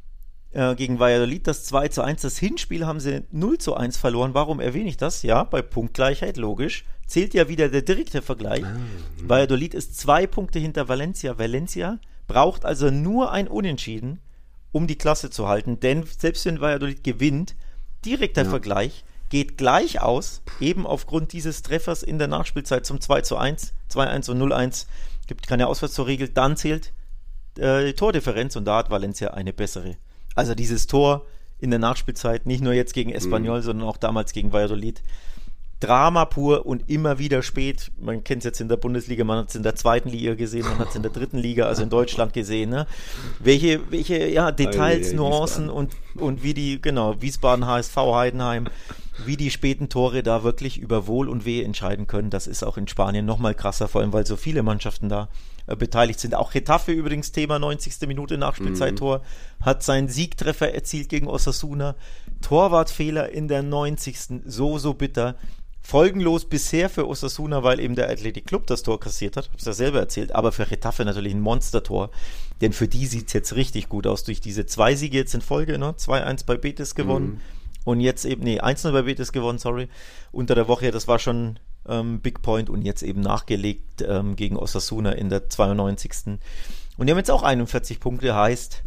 äh, gegen Valladolid das zwei zu eins. Das Hinspiel haben sie null zu eins verloren. Warum erwähne ich das? Ja, bei Punktgleichheit, logisch. Zählt ja wieder der direkte Vergleich. Ah, Valladolid ist zwei Punkte hinter Valencia. Valencia braucht also nur ein Unentschieden, um die Klasse zu halten, denn selbst wenn Valladolid gewinnt, direkter ja. Vergleich, geht gleich aus, eben aufgrund dieses Treffers in der Nachspielzeit zum zwei zu eins, zwei eins und null eins, gibt keine Auswärtstorregel, dann zählt äh, die Tordifferenz und da hat Valencia eine bessere. Also dieses Tor in der Nachspielzeit, nicht nur jetzt gegen Espanyol, mhm. sondern auch damals gegen Valladolid, Drama pur und immer wieder spät. Man kennt es jetzt in der Bundesliga, man hat es in der zweiten Liga gesehen, man hat es in der dritten Liga, also in Deutschland gesehen. Ne? Welche, welche ja, Details, oh, ja, Nuancen und, und wie die, genau, Wiesbaden, H S V, Heidenheim, wie die späten Tore da wirklich über Wohl und Wehe entscheiden können. Das ist auch in Spanien nochmal krasser, vor allem weil so viele Mannschaften da äh, beteiligt sind. Auch Getafe übrigens, Thema neunzigste Minute Nachspielzeit-Tor, mhm. hat seinen Siegtreffer erzielt gegen Osasuna. Torwartfehler in der neunzigsten So, so bitter. Folgenlos bisher für Osasuna, weil eben der Athletic Club das Tor kassiert hat, hab's ja selber erzählt, aber für Getafe natürlich ein Monstertor, denn für die sieht's jetzt richtig gut aus, durch diese zwei Siege jetzt in Folge, ne? zwei eins bei Betis gewonnen mhm. und jetzt eben, nee, eins null bei Betis gewonnen, sorry, unter der Woche, das war schon ähm, Big Point und jetzt eben nachgelegt ähm, gegen Osasuna in der zweiundneunzigsten Und die haben jetzt auch einundvierzig Punkte, heißt,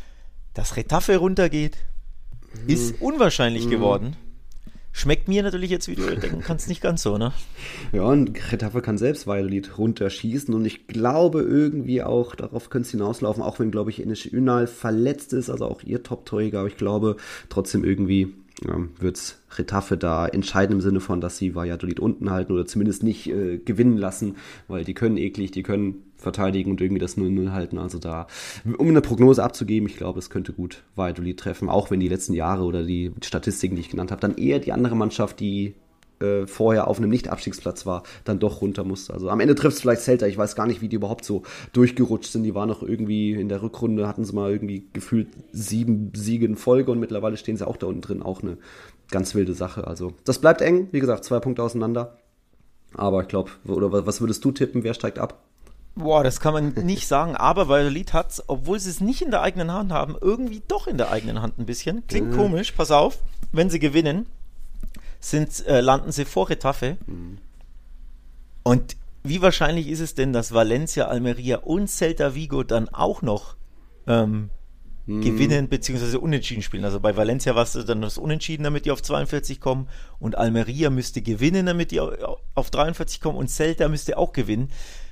dass Getafe runtergeht, mhm. ist unwahrscheinlich mhm. geworden. Schmeckt mir natürlich jetzt, wie du denken kannst, nicht ganz so, ne? Ja, und Getafe kann selbst Valladolid runterschießen und ich glaube irgendwie auch, darauf könnte es hinauslaufen, auch wenn, glaube ich, Enes Ünal verletzt ist, also auch ihr Top-Torjäger, aber ich glaube trotzdem irgendwie ja, wird es Getafe da entscheiden im Sinne von, dass sie Valladolid unten halten oder zumindest nicht äh, gewinnen lassen, weil die können eklig, die können verteidigen und irgendwie das null null halten, also da, um eine Prognose abzugeben, ich glaube, es könnte gut Valladolid treffen, auch wenn die letzten Jahre oder die Statistiken, die ich genannt habe, dann eher die andere Mannschaft, die äh, vorher auf einem Nicht-Abstiegsplatz war, dann doch runter musste. Also am Ende trifft es vielleicht Celta, ich weiß gar nicht, wie die überhaupt so durchgerutscht sind, die waren noch irgendwie in der Rückrunde, hatten sie mal irgendwie gefühlt sieben Siege in Folge und mittlerweile stehen sie auch da unten drin, auch eine ganz wilde Sache, also das bleibt eng, wie gesagt, zwei Punkte auseinander, aber ich glaube, oder was würdest du tippen, wer steigt ab? Boah, das kann man nicht sagen, aber Valladolid hat es, obwohl sie es nicht in der eigenen Hand haben, irgendwie doch in der eigenen Hand ein bisschen. Klingt mhm. komisch, pass auf, wenn sie gewinnen, sind, äh, landen sie vor Getafe. Mhm. Und wie wahrscheinlich ist es denn, dass Valencia, Almeria und Celta Vigo dann auch noch ähm, mhm. gewinnen bzw. unentschieden spielen? Also bei Valencia war es dann das Unentschieden, damit die auf zweiundvierzig kommen und Almeria müsste gewinnen, damit die auf dreiundvierzig kommen und Celta müsste auch gewinnen.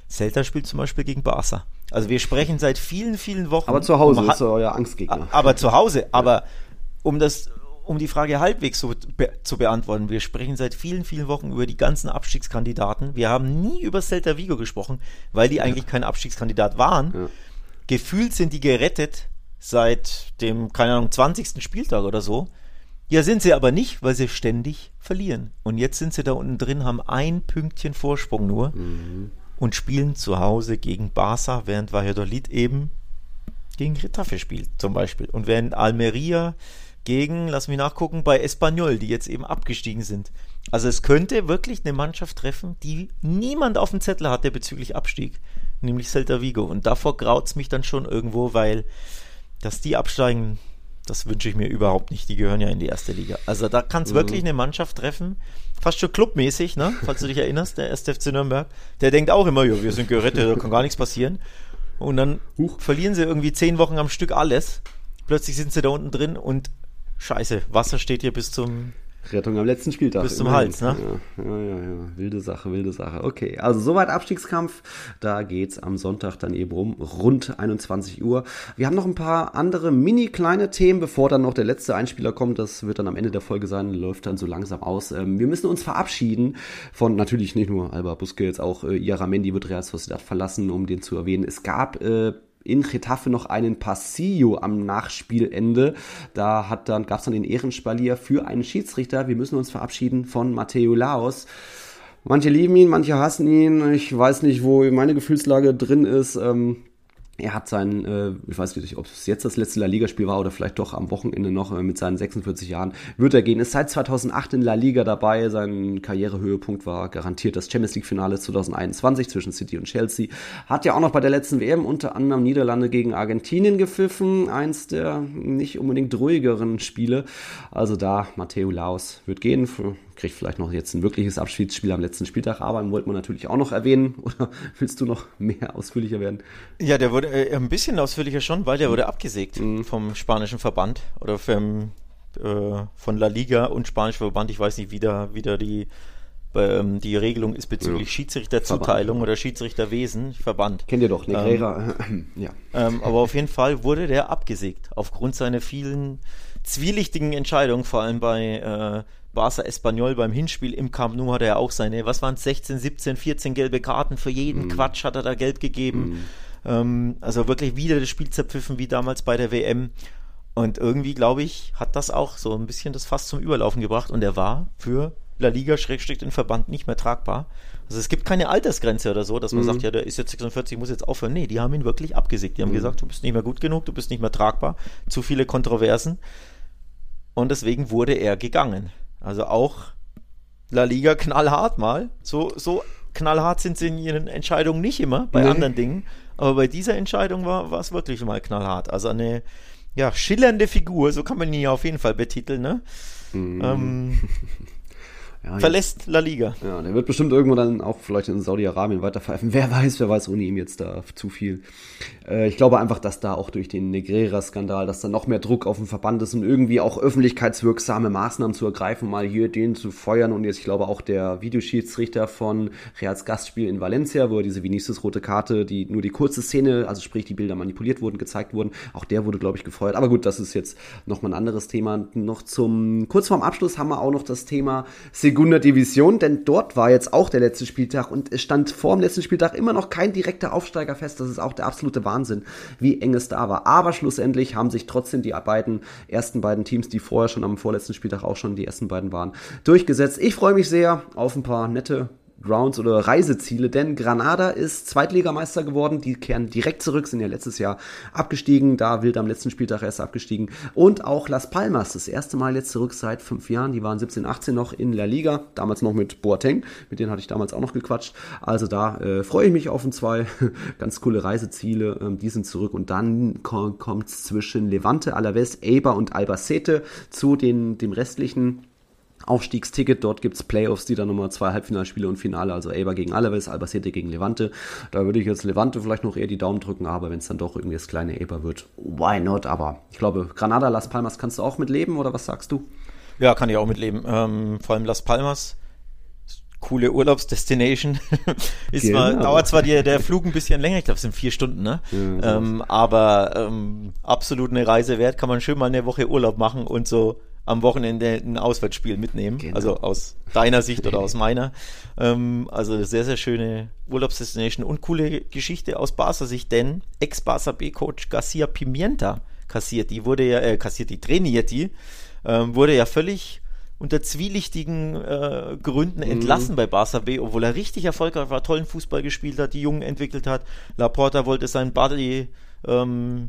Celta spielt zum Beispiel gegen Barca. Also wir sprechen seit vielen, vielen Wochen. Aber zu Hause um, ist er euer Angstgegner. Aber zu Hause, ja. aber um das, um die Frage halbwegs so be- zu beantworten, wir sprechen seit vielen, vielen Wochen über die ganzen Abstiegskandidaten. Wir haben nie über Celta Vigo gesprochen, weil die eigentlich ja. kein Abstiegskandidat waren. Ja. Gefühlt sind die gerettet seit dem, keine Ahnung, zwanzigsten Spieltag oder so. Ja, sind sie aber nicht, weil sie ständig verlieren. Und jetzt sind sie da unten drin, haben ein Pünktchen Vorsprung nur mhm. und spielen zu Hause gegen Barca, während Valladolid eben gegen Getafe spielt zum Beispiel. Und während Almeria gegen, lass mich nachgucken, bei Espanyol, die jetzt eben abgestiegen sind. Also es könnte wirklich eine Mannschaft treffen, die niemand auf dem Zettel hatte bezüglich Abstieg, nämlich Celta Vigo. Und davor graut es mich dann schon irgendwo, weil dass die absteigen, das wünsche ich mir überhaupt nicht. Die gehören ja in die erste Liga. Also da kann es mhm. wirklich eine Mannschaft treffen, fast schon clubmäßig, ne? Falls du dich erinnerst, der erste F C Nürnberg, der denkt auch immer, ja, wir sind gerettet, da kann gar nichts passieren. Und dann Huch. verlieren sie irgendwie zehn Wochen am Stück alles. Plötzlich sind sie da unten drin und scheiße, Wasser steht hier bis zum Rettung am letzten Spieltag. Bis zum Hals, ne? Ja, ja, ja, ja. Wilde Sache, wilde Sache. Okay, also soweit Abstiegskampf. Da geht's am Sonntag dann eben um rund einundzwanzig Uhr. Wir haben noch ein paar andere mini kleine Themen, bevor dann noch der letzte Einspieler kommt. Das wird dann am Ende der Folge sein, läuft dann so langsam aus. Ähm, wir müssen uns verabschieden von natürlich nicht nur Alba Busquets, auch äh, Iaramendi wird Real Sociedad verlassen, um den zu erwähnen. Es gab äh, in Getafe noch einen Pasillo am Nachspielende. Da hat dann, gab es dann den Ehrenspalier für einen Schiedsrichter. Wir müssen uns verabschieden von Mateu Laos. Manche lieben ihn, manche hassen ihn. Ich weiß nicht, wo meine Gefühlslage drin ist. Ähm, Er hat sein, äh, ich weiß nicht, ob es jetzt das letzte La Liga-Spiel war oder vielleicht doch am Wochenende noch äh, mit seinen sechsundvierzig Jahren, wird er gehen. Ist seit zweitausendacht in La Liga dabei. Sein Karrierehöhepunkt war garantiert das Champions-League-Finale zweitausendeinundzwanzig zwischen City und Chelsea. Hat ja auch noch bei der letzten W M unter anderem Niederlande gegen Argentinien gepfiffen. Eins der nicht unbedingt ruhigeren Spiele. Also da, Mateu Laos wird gehen. Für, kriegt vielleicht noch jetzt ein wirkliches Abschiedsspiel am letzten Spieltag. Aber wollten wir natürlich auch noch erwähnen. Oder willst du noch mehr ausführlicher werden? Ja, der wurde äh, ein bisschen ausführlicher schon, weil der wurde abgesägt mhm. vom spanischen Verband oder vom, äh, von La Liga und spanischen Verband. Ich weiß nicht, wie da, wie da die, ähm, die Regelung ist bezüglich ja. Schiedsrichterzuteilung oder Schiedsrichterwesen. Verband. Kennt ihr doch, Negreira. Ähm, ja. Ähm, aber auf jeden Fall wurde der abgesägt aufgrund seiner vielen zwielichtigen Entscheidungen, vor allem bei äh, Barca Espanyol beim Hinspiel im Camp Nou hat er auch seine, was waren es, sechzehn, siebzehn, vierzehn gelbe Karten, für jeden mm. Quatsch hat er da gelb gegeben. Mm. Ähm, also wirklich wieder das Spiel zerpfiffen wie damals bei der W M. Und irgendwie, glaube ich, hat das auch so ein bisschen das Fass zum Überlaufen gebracht und er war für La Liga Schrägstrich den Verband nicht mehr tragbar. Also es gibt keine Altersgrenze oder so, dass man mm. sagt, ja, der ist jetzt sechsundvierzig, muss jetzt aufhören. Nee, die haben ihn wirklich abgesägt. Die haben mm. gesagt, du bist nicht mehr gut genug, du bist nicht mehr tragbar. Zu viele Kontroversen. Und deswegen wurde er gegangen. Also auch La Liga knallhart mal. So, so knallhart sind sie in ihren Entscheidungen nicht immer, bei nee. anderen Dingen. Aber bei dieser Entscheidung war, war es wirklich mal knallhart. Also eine ja, schillernde Figur, so kann man ihn ja auf jeden Fall betiteln, ne? Mm. Ähm, ja, verlässt jetzt, La Liga. Ja, der wird bestimmt irgendwann dann auch vielleicht in Saudi-Arabien weiterpfeifen. Wer weiß, wer weiß, ohne ihm jetzt da zu viel. Äh, ich glaube einfach, dass da auch durch den Negreira-Skandal, dass da noch mehr Druck auf den Verband ist und irgendwie auch öffentlichkeitswirksame Maßnahmen zu ergreifen, mal hier den zu feuern. Und jetzt, ich glaube, auch der Videoschiedsrichter von Reals Gastspiel in Valencia, wo diese Vinicius rote Karte, die nur die kurze Szene, also sprich die Bilder manipuliert wurden, gezeigt wurden, auch der wurde, glaube ich, gefeuert. Aber gut, das ist jetzt nochmal ein anderes Thema. Noch zum, kurz vorm Abschluss haben wir auch noch das Thema Segunda Division, denn dort war jetzt auch der letzte Spieltag und es stand vor dem letzten Spieltag immer noch kein direkter Aufsteiger fest. Das ist auch der absolute Wahnsinn, wie eng es da war. Aber schlussendlich haben sich trotzdem die beiden ersten beiden Teams, die vorher schon am vorletzten Spieltag auch schon die ersten beiden waren, durchgesetzt. Ich freue mich sehr auf ein paar nette Grounds oder Reiseziele, denn Granada ist Zweitligameister geworden, die kehren direkt zurück, sind ja letztes Jahr abgestiegen, da wild am letzten Spieltag erst abgestiegen und auch Las Palmas, das erste Mal jetzt zurück seit fünf Jahren, die waren siebzehn, achtzehn noch in La Liga, damals noch mit Boateng, mit denen hatte ich damals auch noch gequatscht, also da äh, freue ich mich auf ein zwei ganz coole Reiseziele, ähm, die sind zurück und dann kom- kommt es zwischen Levante, Alavés, Eibar und Albacete zu den, dem restlichen Aufstiegsticket, dort gibt's Playoffs, die dann nochmal zwei Halbfinalspiele und Finale, also Eibar gegen Alavés, Albacete gegen Levante. Da würde ich jetzt Levante vielleicht noch eher die Daumen drücken, aber wenn es dann doch irgendwie das kleine Eibar wird, why not? Aber ich glaube, Granada, Las Palmas kannst du auch mitleben, oder was sagst du? Ja, kann ich auch mitleben. Ähm, vor allem Las Palmas, coole Urlaubsdestination. Ist Genau. zwar, dauert zwar die, der Flug ein bisschen länger, ich glaube, es sind vier Stunden, ne? Ja, ähm, aber ähm, absolut eine Reise wert, kann man schön mal eine Woche Urlaub machen und so am Wochenende ein Auswärtsspiel mitnehmen, genau. also aus deiner Sicht oder aus meiner. Ähm, also sehr, sehr schöne Urlaubsdestination und coole Geschichte aus Barca Sicht, denn Ex-Barca B-Coach Garcia Pimienta kassiert die, wurde ja, äh, kassiert die, trainiert die, ähm, wurde ja völlig unter zwielichtigen äh, Gründen entlassen mhm. bei Barca B, obwohl er richtig erfolgreich war, tollen Fußball gespielt hat, die Jungen entwickelt hat. Laporta wollte seinen Buddy ähm,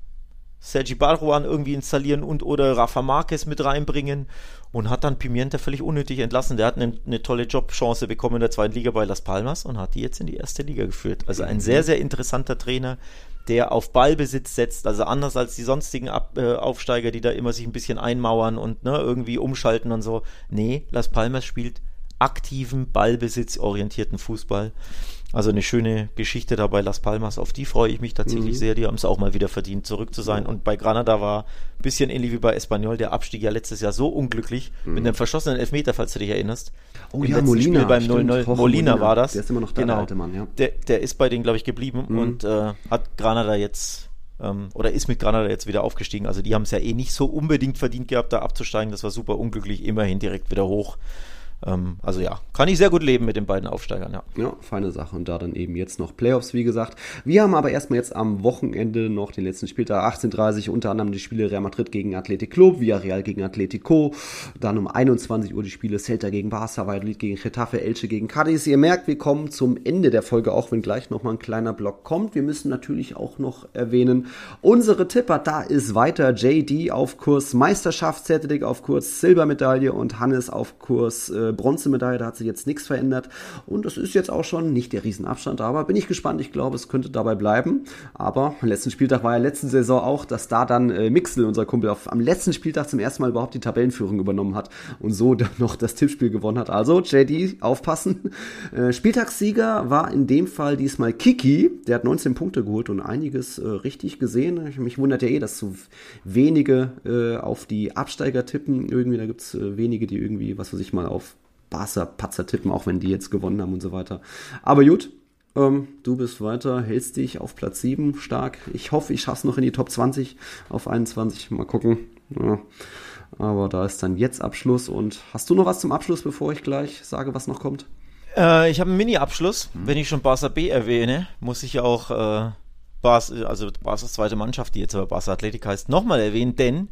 Sergi Barjuan irgendwie installieren und oder Rafa Marquez mit reinbringen und hat dann Pimienta völlig unnötig entlassen. Der hat eine, eine tolle Jobchance bekommen in der zweiten Liga bei Las Palmas und hat die jetzt in die erste Liga geführt. Also ein sehr, sehr interessanter Trainer, der auf Ballbesitz setzt, also anders als die sonstigen Ab- äh, Aufsteiger, die da immer sich ein bisschen einmauern und ne, irgendwie umschalten und so. Nee, Las Palmas spielt aktiven, ballbesitzorientierten Fußball. Also eine schöne Geschichte da bei Las Palmas, auf die freue ich mich tatsächlich mhm. sehr, die haben es auch mal wieder verdient, zurück zu sein. Und bei Granada war ein bisschen ähnlich wie bei Espanyol, der Abstieg ja letztes Jahr so unglücklich, mhm. mit einem verschossenen Elfmeter, falls du dich erinnerst. Oh Im ja, letzten Molina. Spiel beim null null. Molina, Molina war das. Der ist immer noch da, genau. der alte Mann, ja. Der, der ist bei denen, glaube ich, geblieben mhm. und äh, hat Granada jetzt ähm, oder ist mit Granada jetzt wieder aufgestiegen. Also die haben es ja eh nicht so unbedingt verdient gehabt, da abzusteigen. Das war super unglücklich, immerhin direkt wieder hoch. Ähm, also ja, kann ich sehr gut leben mit den beiden Aufsteigern, ja. Ja, feine Sache. Und da dann eben jetzt noch Playoffs, wie gesagt. Wir haben aber erstmal jetzt am Wochenende noch den letzten Spieltag, achtzehn Uhr dreißig, unter anderem die Spiele Real Madrid gegen Athletic Club, Villarreal gegen Atletico, dann um einundzwanzig Uhr die Spiele Celta gegen Barca, Valladolid gegen Getafe, Elche gegen Cádiz. Ihr merkt, wir kommen zum Ende der Folge, auch wenn gleich nochmal ein kleiner Block kommt. Wir müssen natürlich auch noch erwähnen, unsere Tipper, da ist weiter J D auf Kurs Meisterschaft, Celtic auf Kurs Silbermedaille und Hannes auf Kurs äh, Bronzemedaille, da hat sich jetzt nichts verändert und das ist jetzt auch schon nicht der Riesenabstand, aber bin ich gespannt, ich glaube, es könnte dabei bleiben, aber am letzten Spieltag war ja letzte Saison auch, dass da dann äh, Mixel, unser Kumpel, auf, am letzten Spieltag zum ersten Mal überhaupt die Tabellenführung übernommen hat und so dann noch das Tippspiel gewonnen hat, also J D, aufpassen. Äh, Spieltagssieger war in dem Fall diesmal Kiki, der hat neunzehn Punkte geholt und einiges äh, richtig gesehen, ich, mich wundert ja eh, dass so wenige äh, auf die Absteiger tippen, irgendwie, da gibt es äh, wenige, die irgendwie, was weiß ich mal, auf Barca-Patzer tippen, auch wenn die jetzt gewonnen haben und so weiter. Aber gut, ähm, du bist weiter, hältst dich auf Platz sieben stark. Ich hoffe, ich schaff's noch in die Top zwanzig auf einundzwanzig. Mal gucken. Ja. Aber da ist dann jetzt Abschluss. Und hast du noch was zum Abschluss, bevor ich gleich sage, was noch kommt? Äh, ich habe einen Mini-Abschluss. Hm. Wenn ich schon Barca B erwähne, muss ich auch äh, Barca, also Barcas zweite Mannschaft, die jetzt aber Barca Athletic heißt, nochmal erwähnen, denn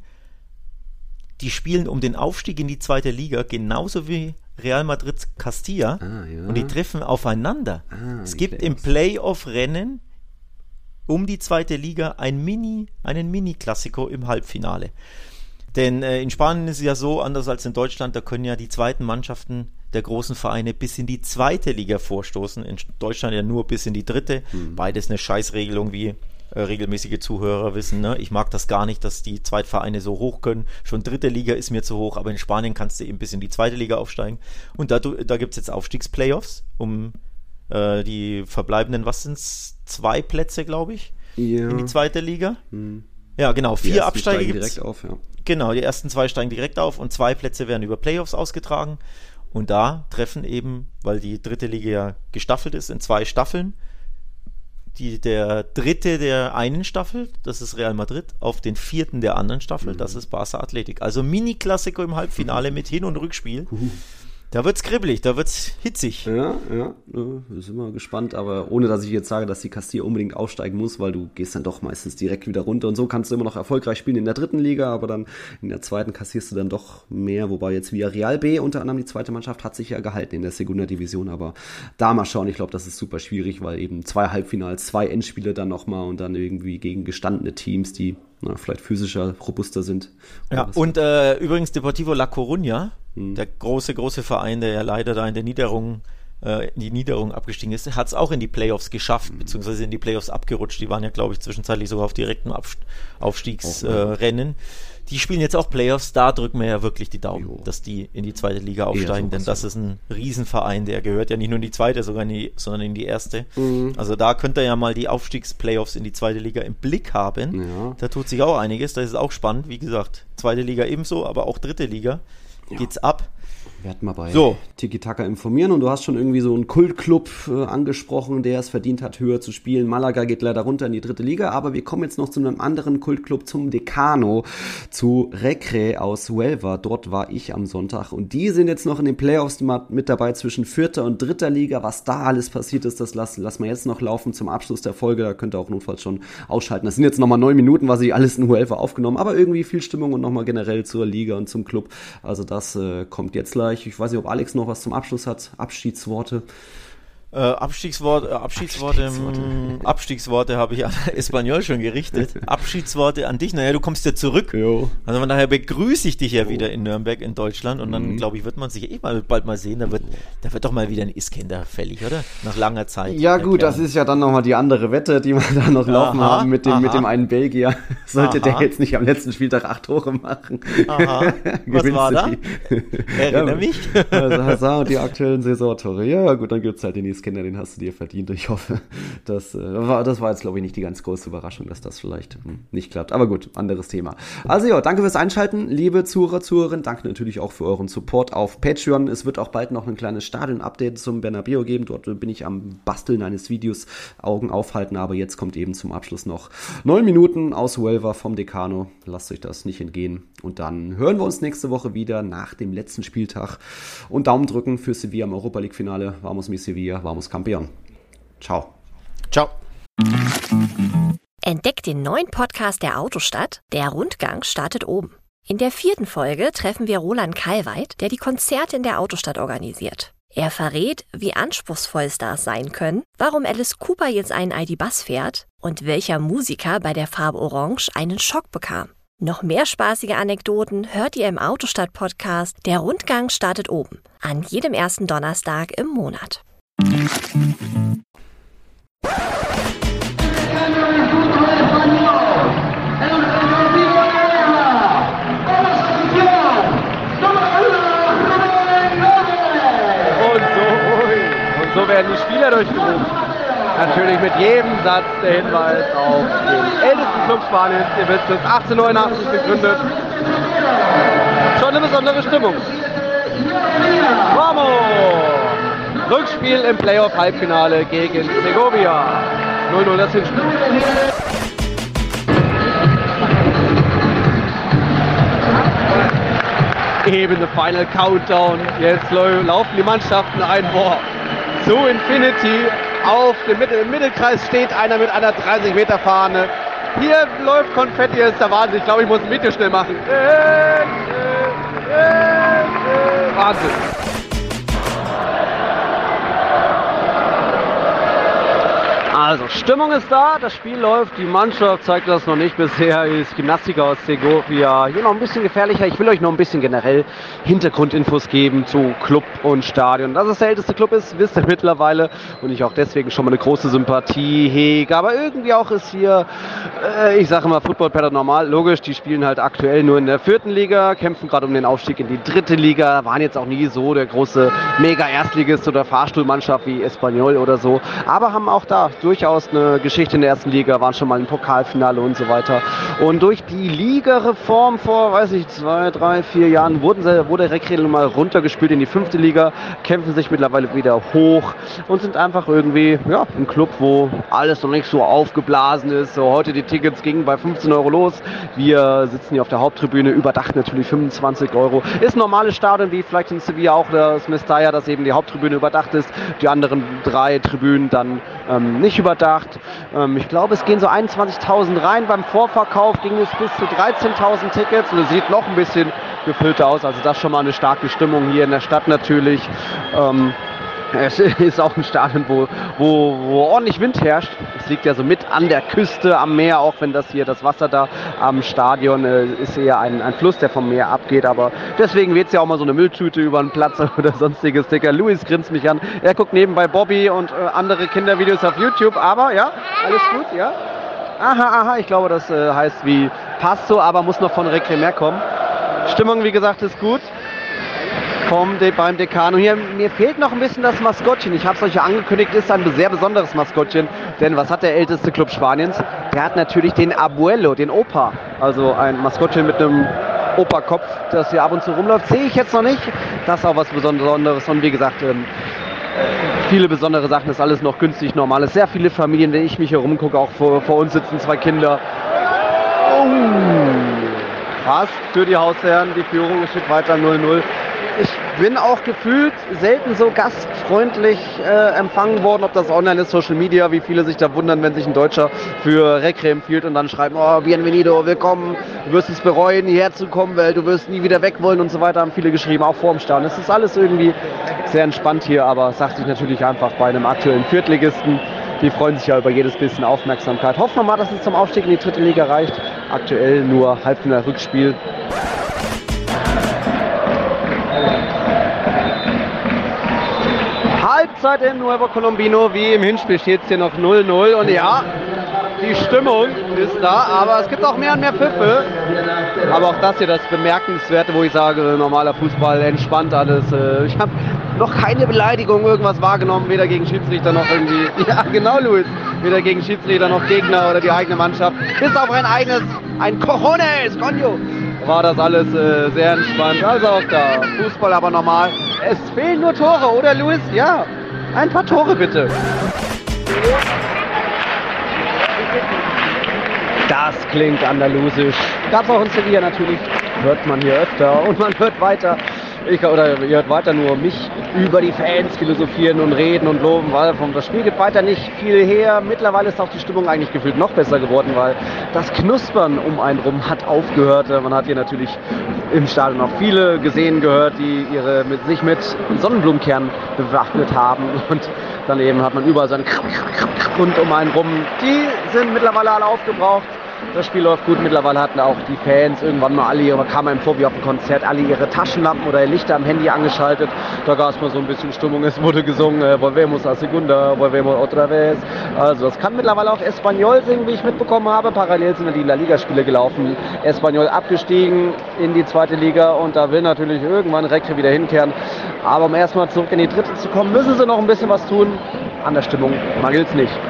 die spielen um den Aufstieg in die zweite Liga, genauso wie Real Madrid Castilla, ah, ja. und die treffen aufeinander. Ah, es gibt im Playoff-Rennen um die zweite Liga ein Mini, einen Mini-Klassiko im Halbfinale. Denn äh, in Spanien ist es ja so, anders als in Deutschland, da können ja die zweiten Mannschaften der großen Vereine bis in die zweite Liga vorstoßen. In Deutschland ja nur bis in die dritte. Hm. Beides eine Scheißregelung, wie äh, regelmäßige Zuhörer wissen. Ne? Ich mag das gar nicht, dass die Zweitvereine so hoch können. Schon dritte Liga ist mir zu hoch, aber in Spanien kannst du eben bis in die zweite Liga aufsteigen. Und da, da gibt es jetzt Aufstiegsplayoffs, um äh, die verbleibenden, was sind es, zwei Plätze, glaube ich, ja. in die zweite Liga. Hm. Ja, genau, vier Absteiger gibt es. Ja. Genau, die ersten zwei steigen direkt auf und zwei Plätze werden über Playoffs ausgetragen. Und da treffen eben, weil die dritte Liga ja gestaffelt ist in zwei Staffeln, die, der dritte der einen Staffel, das ist Real Madrid, auf den vierten der anderen Staffel, mhm. das ist Barca Athletic. Also Mini-Klassiko im Halbfinale mit Hin- und Rückspiel. Uh. Da wird's kribbelig, da wird's hitzig. Ja, ja, ja, sind wir gespannt, aber ohne, dass ich jetzt sage, dass die Castilla unbedingt aufsteigen muss, weil du gehst dann doch meistens direkt wieder runter und so kannst du immer noch erfolgreich spielen in der dritten Liga, aber dann in der zweiten kassierst du dann doch mehr, wobei jetzt Villarreal B, unter anderem die zweite Mannschaft, hat sich ja gehalten in der Segunda Division, aber da mal schauen, ich glaube, das ist super schwierig, weil eben zwei Halbfinals, zwei Endspiele dann nochmal und dann irgendwie gegen gestandene Teams, die na, vielleicht physischer, robuster sind. Ja, und äh, übrigens Deportivo La Coruña, hm. der große, große Verein, der ja leider da in der Niederung, äh, in die Niederung abgestiegen ist, hat es auch in die Playoffs geschafft, hm. beziehungsweise in die Playoffs abgerutscht. Die waren ja, glaube ich, zwischenzeitlich sogar auf direktem Auf- Aufstiegsrennen. Äh, die spielen jetzt auch Playoffs, da drücken wir ja wirklich die Daumen, jo. dass die in die zweite Liga aufsteigen, denn das ist ein Riesenverein, der gehört ja nicht nur in die zweite, sogar in die, sondern in die erste. Mhm. Also da könnt ihr ja mal die Aufstiegsplayoffs in die zweite Liga im Blick haben. Ja. Da tut sich auch einiges, das ist auch spannend. Wie gesagt, zweite Liga ebenso, aber auch dritte Liga ja. geht's ab. Wir hatten mal bei so. Tiki Taka informieren und du hast schon irgendwie so einen Kultclub äh, angesprochen, der es verdient hat, höher zu spielen. Malaga geht leider runter in die dritte Liga, aber wir kommen jetzt noch zu einem anderen Kultclub, zum Decano, zu Recre aus Huelva. Dort war ich am Sonntag und die sind jetzt noch in den Playoffs mit dabei zwischen vierter und dritter Liga. Was da alles passiert ist, das lassen lass wir jetzt noch laufen zum Abschluss der Folge. Da könnt ihr auch notfalls schon ausschalten. Das sind jetzt nochmal neun Minuten, was ich alles in Huelva aufgenommen, aber irgendwie viel Stimmung und nochmal generell zur Liga und zum Club. Also das äh, kommt jetzt gleich. Ich weiß nicht, ob Alex noch was zum Abschluss hat. Abschiedsworte. Äh, Abstiegswort, äh, Abschiedsworte, Abstiegsworte, Abstiegsworte habe ich an Espanyol schon gerichtet. Abschiedsworte an dich. Naja, du kommst ja zurück. Jo. Also von daher begrüße ich dich ja oh. wieder in Nürnberg, in Deutschland. Und dann, mhm. glaube ich, wird man sich eh mal, bald mal sehen. Da wird, da wird doch mal wieder ein Iskender fällig, oder? Nach langer Zeit. Ja gut, das ist ja dann nochmal die andere Wette, die wir da noch laufen aha, haben mit dem, mit dem einen Belgier. Sollte aha. der jetzt nicht am letzten Spieltag acht Tore machen. Aha. Was war da? Erinnere ja, mich. Also Hazard und die aktuellen Saisontore. Ja gut, dann gibt's halt den Iskender. Kinder, den hast du dir verdient. Ich hoffe, das, äh, war, das war jetzt, glaube ich, nicht die ganz große Überraschung, dass das vielleicht hm, nicht klappt. Aber gut, anderes Thema. Also ja, danke fürs Einschalten, liebe Zuhörer, Zuhörerinnen. Danke natürlich auch für euren Support auf Patreon. Es wird auch bald noch ein kleines Stadion-Update zum Bernabeu geben. Dort bin ich am Basteln eines Videos, Augen aufhalten. Aber jetzt kommt eben zum Abschluss noch neun Minuten aus Huelva vom Decano. Lasst euch das nicht entgehen. Und dann hören wir uns nächste Woche wieder nach dem letzten Spieltag. Und Daumen drücken für Sevilla im Europa-League-Finale. Vamos mi Sevilla, vamos Campeón. Ciao. Ciao. Entdeckt den neuen Podcast der Autostadt. Der Rundgang startet oben. In der vierten Folge treffen wir Roland Kalweit, der die Konzerte in der Autostadt organisiert. Er verrät, wie anspruchsvoll Stars sein können, warum Alice Cooper jetzt einen I D-Bus fährt und welcher Musiker bei der Farbe Orange einen Schock bekam. Noch mehr spaßige Anekdoten hört ihr im Autostadt-Podcast Der Rundgang startet oben. An jedem ersten Donnerstag im Monat. So werden die Spieler durchgerufen. Natürlich mit jedem Satz der Hinweis auf den ältesten Club Spaniens. Ihr wisst es, achtzehnhundertneunundachtzig gegründet. Schon eine besondere Stimmung. Vamos! Rückspiel im Playoff-Halbfinale gegen Segovia. null null das Hinspiel. Eben der Final Countdown. Jetzt laufen die Mannschaften ein. Boah. Zu Infinity. Auf dem Mittel, im Mittelkreis steht einer mit einer dreißig Meter Fahne. Hier läuft Konfetti, das ist der Wahnsinn. Ich glaube, ich muss ein Video schnell machen. Äh, äh, äh, äh. Wahnsinn. Also, Stimmung ist da, das Spiel läuft, die Mannschaft zeigt das noch nicht bisher, ist Gymnastiker aus Segovia. Hier noch ein bisschen gefährlicher, ich will euch noch ein bisschen generell Hintergrundinfos geben zu Club und Stadion. Dass es der älteste Club ist, wisst ihr mittlerweile und ich auch deswegen schon mal eine große Sympathie hege. Aber irgendwie auch ist hier, äh, ich sage immer Football Paranormal, logisch, die spielen halt aktuell nur in der vierten Liga, kämpfen gerade um den Aufstieg in die dritte Liga, waren jetzt auch nie so der große Mega-Erstligist oder Fahrstuhlmannschaft wie Espanyol oder so, aber haben auch da durchaus eine Geschichte in der ersten Liga, waren schon mal im Pokalfinale und so weiter. Und durch die Ligareform vor, weiß ich, zwei, drei, vier Jahren wurden sie, wurde Recre mal runtergespielt in die fünfte Liga, kämpfen sich mittlerweile wieder hoch und sind einfach irgendwie ja, ein Club, wo alles noch nicht so aufgeblasen ist. So, heute die Tickets gingen bei fünfzehn Euro los. Wir sitzen hier auf der Haupttribüne, überdacht natürlich fünfundzwanzig Euro. Ist ein normales Stadion, wie vielleicht in Sevilla auch das Mestalla, dass eben die Haupttribüne überdacht ist. Die anderen drei Tribünen dann ähm, nicht überdacht. Ähm, ich glaube, es gehen so einundzwanzigtausend rein. Beim Vorverkauf ging es bis zu dreizehntausend Tickets und es sieht noch ein bisschen gefüllter aus. Also das ist schon mal eine starke Stimmung hier in der Stadt natürlich. Ähm, Es ist auch ein Stadion, wo, wo, wo ordentlich Wind herrscht. Es liegt ja so mit an der Küste, am Meer, auch wenn das hier das Wasser da am Stadion äh, ist eher ein, ein Fluss, der vom Meer abgeht. Aber deswegen weht es ja auch mal so eine Mülltüte über den Platz oder sonstiges. Dicker Luis grinst mich an. Er guckt nebenbei Bobby und äh, andere Kindervideos auf YouTube. Aber ja, alles gut, ja. Aha, aha, ich glaube, das äh, heißt wie passt so, aber muss noch von Recre mehr kommen. Stimmung, wie gesagt, ist gut. Vom De- beim Decano hier. Mir fehlt noch ein bisschen das Maskottchen. Ich habe es euch ja angekündigt, ist ein sehr besonderes Maskottchen. Denn was hat der älteste Club Spaniens? Der hat natürlich den Abuelo, den Opa. Also ein Maskottchen mit einem Operkopf, das hier ab und zu rumläuft, sehe ich jetzt noch nicht. Das ist auch was Besonderes und wie gesagt, ähm, viele besondere Sachen, ist alles noch günstig, normal ist. Sehr viele Familien, wenn ich mich hier rumgucke, auch vor, vor uns sitzen zwei Kinder. Oh, fast für die Hausherren, die Führung steht weiter null null. Ich bin auch gefühlt selten so gastfreundlich äh, empfangen worden, ob das online ist, Social Media, wie viele sich da wundern, wenn sich ein Deutscher für Recre empfiehlt und dann schreiben, oh, bienvenido, willkommen, du wirst es bereuen, hierher zu kommen, weil du wirst nie wieder weg wollen und so weiter, haben viele geschrieben, auch vor dem Stadion. Es ist alles irgendwie sehr entspannt hier, aber es sagt sich natürlich einfach bei einem aktuellen Viertligisten, die freuen sich ja über jedes bisschen Aufmerksamkeit. Hoffen wir mal, dass es zum Aufstieg in die dritte Liga reicht. Aktuell nur Halbfinale-Rückspiel. Halbzeit in Nuevo Colombino, wie im Hinspiel steht es hier noch null null und ja, die Stimmung ist da, aber es gibt auch mehr und mehr Pfiffe. Aber auch das hier das Bemerkenswerte, wo ich sage, normaler Fußball, entspannt alles. Ich habe noch keine Beleidigung, irgendwas wahrgenommen, weder gegen Schiedsrichter noch irgendwie, ja genau Luis, weder gegen Schiedsrichter noch Gegner oder die eigene Mannschaft. Bis auf ein eigenes, ein Cojones, Coño, war das alles äh, sehr entspannt. Also auch da, Fußball aber normal. Es fehlen nur Tore, oder Luis? Ja, ein paar Tore bitte. Das klingt andalusisch. Gab es auch in Sevilla natürlich. Hört man hier öfter und man hört weiter. Ich, oder ihr hört weiter nur mich über die Fans philosophieren und reden und loben, weil vom das Spiel geht weiter nicht viel her. Mittlerweile ist auch die Stimmung eigentlich gefühlt noch besser geworden, weil das Knuspern um einen rum hat aufgehört. Man hat hier natürlich im Stadion auch viele gesehen, gehört, die ihre mit sich mit Sonnenblumenkernen bewaffnet haben und dann eben hat man überall so einen Grund um einen rum. Die sind mittlerweile alle aufgebraucht. Das Spiel läuft gut. Mittlerweile hatten auch die Fans irgendwann mal alle ihre, kam einem vor wie auf dem Konzert, alle ihre Taschenlampen oder Lichter am Handy angeschaltet. Da gab es mal so ein bisschen Stimmung. Es wurde gesungen, äh, Volvemos a Segunda, Volvemos otra vez. Also das kann mittlerweile auch Espanyol singen, wie ich mitbekommen habe. Parallel sind die La Liga-Spiele gelaufen. Espanyol abgestiegen in die zweite Liga und da will natürlich irgendwann Recre wieder hinkehren. Aber um erstmal zurück in die dritte zu kommen, müssen sie noch ein bisschen was tun. An der Stimmung mangelt es nicht.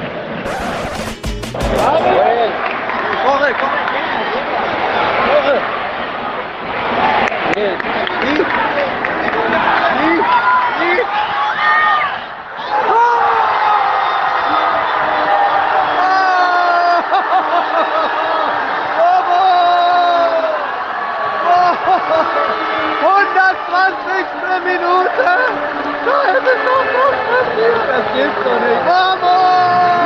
Corre, corre, corre. Bien. Sí. Sí. Sí. hundertzwanzigste Minute. Da ist es noch was passiert. Das gibt's doch nicht. Vamos!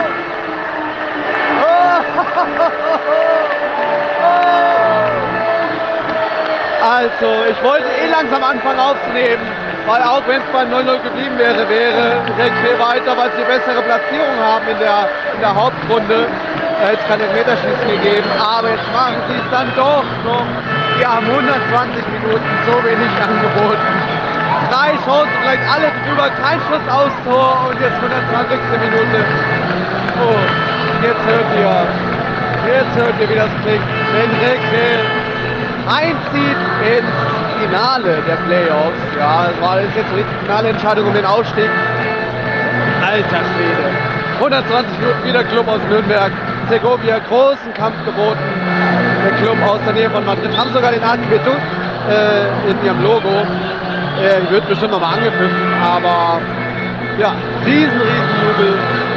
Also, ich wollte eh langsam anfangen aufzunehmen, weil auch wenn es bei null null geblieben wäre, wäre Recre weiter, weil sie bessere Platzierung haben in der, in der Hauptrunde. Da hätte es keine Meterschießen gegeben, aber jetzt machen sie es dann doch noch. Wir haben hundertzwanzig Minuten, so wenig angeboten. Drei Chancen, vielleicht alle drüber, kein Schuss aufs Tor und jetzt hundertzwanzigste Minute. Oh, jetzt hört ihr, jetzt hört ihr, wie das klingt, wenn Recre einzieht ins Finale der Playoffs. Ja, es war jetzt die finale Entscheidung um den Aufstieg. Alter Schwede. hundertzwanzig Minuten wieder Club aus Nürnberg. Segovia großen Kampf geboten. Der Club aus der Nähe von Madrid haben sogar den Arquitecto äh, in ihrem Logo. Äh, wird bestimmt nochmal angepfiffen, aber ja, riesen, riesen Jubel.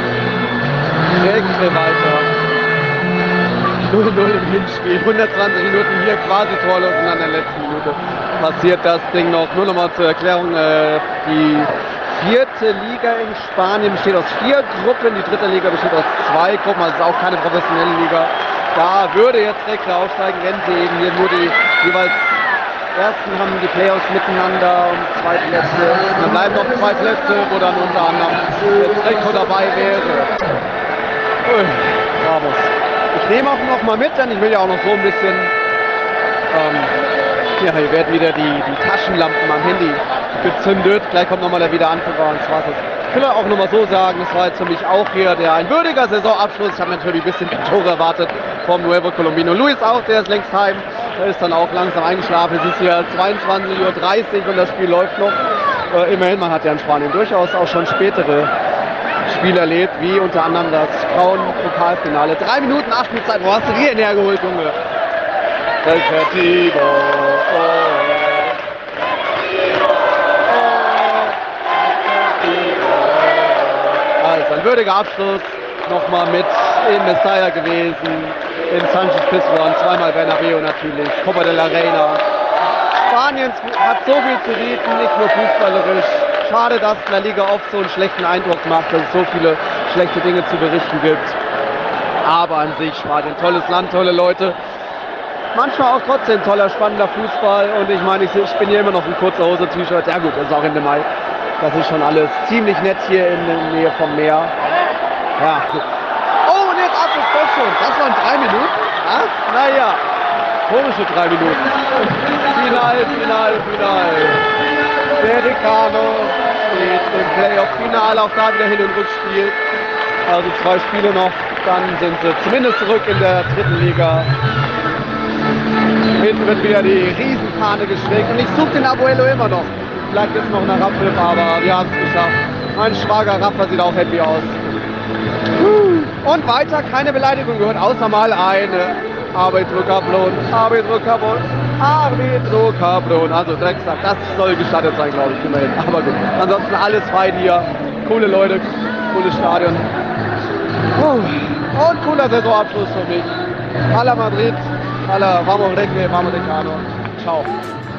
Recre weiter. null null im Hinspiel, hundertzwanzig Minuten hier quasi torlos und dann in der letzten Minute passiert das Ding noch. Nur noch mal zur Erklärung, äh, die vierte Liga in Spanien besteht aus vier Gruppen, die dritte Liga besteht aus zwei Gruppen, also ist auch keine professionelle Liga. Da würde jetzt Recre aufsteigen, wenn sie eben hier nur die jeweils ersten haben die Playoffs miteinander und zweite Plätze. Und dann bleiben noch zwei Plätze, wo dann unter anderem jetzt Recre dabei wäre. Ui, Bravos. Ich nehme auch noch mal mit, denn ich will ja auch noch so ein bisschen, ähm, ja, hier werden wieder die, die Taschenlampen am Handy gezündet. Gleich kommt nochmal der Wiederanführer und das war's. Ich will auch noch mal so sagen, das war jetzt für mich auch hier der ein würdiger Saisonabschluss. Ich habe natürlich ein bisschen Tore erwartet vom Nuevo Colombino. Luis auch, der ist längst heim. Der ist dann auch langsam eingeschlafen. Es ist hier zweiundzwanzig Uhr dreißig und das Spiel läuft noch. Äh, immerhin, man hat ja in Spanien durchaus auch schon spätere Spiel erlebt, wie unter anderem das Frauen-Pokalfinale. Drei Minuten Nachspielzeit, wo hast du die denn hergeholt, Junge? Del Creativo. Also ein würdiger Abschluss, nochmal mit in Mestalla gewesen, in Sanchez-Pizjuan, zweimal Bernabeu natürlich, Copa de la Reina. Spanien hat so viel zu bieten, nicht nur fußballerisch. Schade, dass La Liga oft so einen schlechten Eindruck macht, dass es so viele schlechte Dinge zu berichten gibt. Aber an sich Spanien, tolles Land, tolle Leute. Manchmal auch trotzdem toller, spannender Fußball. Und ich meine, ich, ich bin hier immer noch ein kurzer Hose-T-Shirt. Ja gut, das ist auch Ende Mai. Das ist schon alles ziemlich nett hier in der Nähe vom Meer. Ja. Oh, und jetzt ab ist das schon. Das waren drei Minuten? Was? Naja, komische drei Minuten. Final, Final, Final. Vericano steht im Playoff-Finale, auch da wieder Hin- und Rückspiel. Also zwei Spiele noch, dann sind sie zumindest zurück in der dritten Liga. Hinten wird wieder die Riesenfahne geschwenkt und ich suche den Abuelo immer noch. Vielleicht ist noch eine Abpfiff, aber wir haben es geschafft. Mein Schwager Rafa sieht auch happy aus. Und weiter keine Beleidigung gehört, außer mal eine. Arbitro Cabrón, Arbitro Cabrón, Arbitro Cabrón. Also Drecksack, das soll gestattet sein, glaube ich, immerhin. Aber gut, ansonsten alles fein hier. Coole Leute, cooles Stadion. Und cooler Saisonabschluss für mich. Hala Madrid, Hala Vamos Recre, Vamos Decano. Ciao.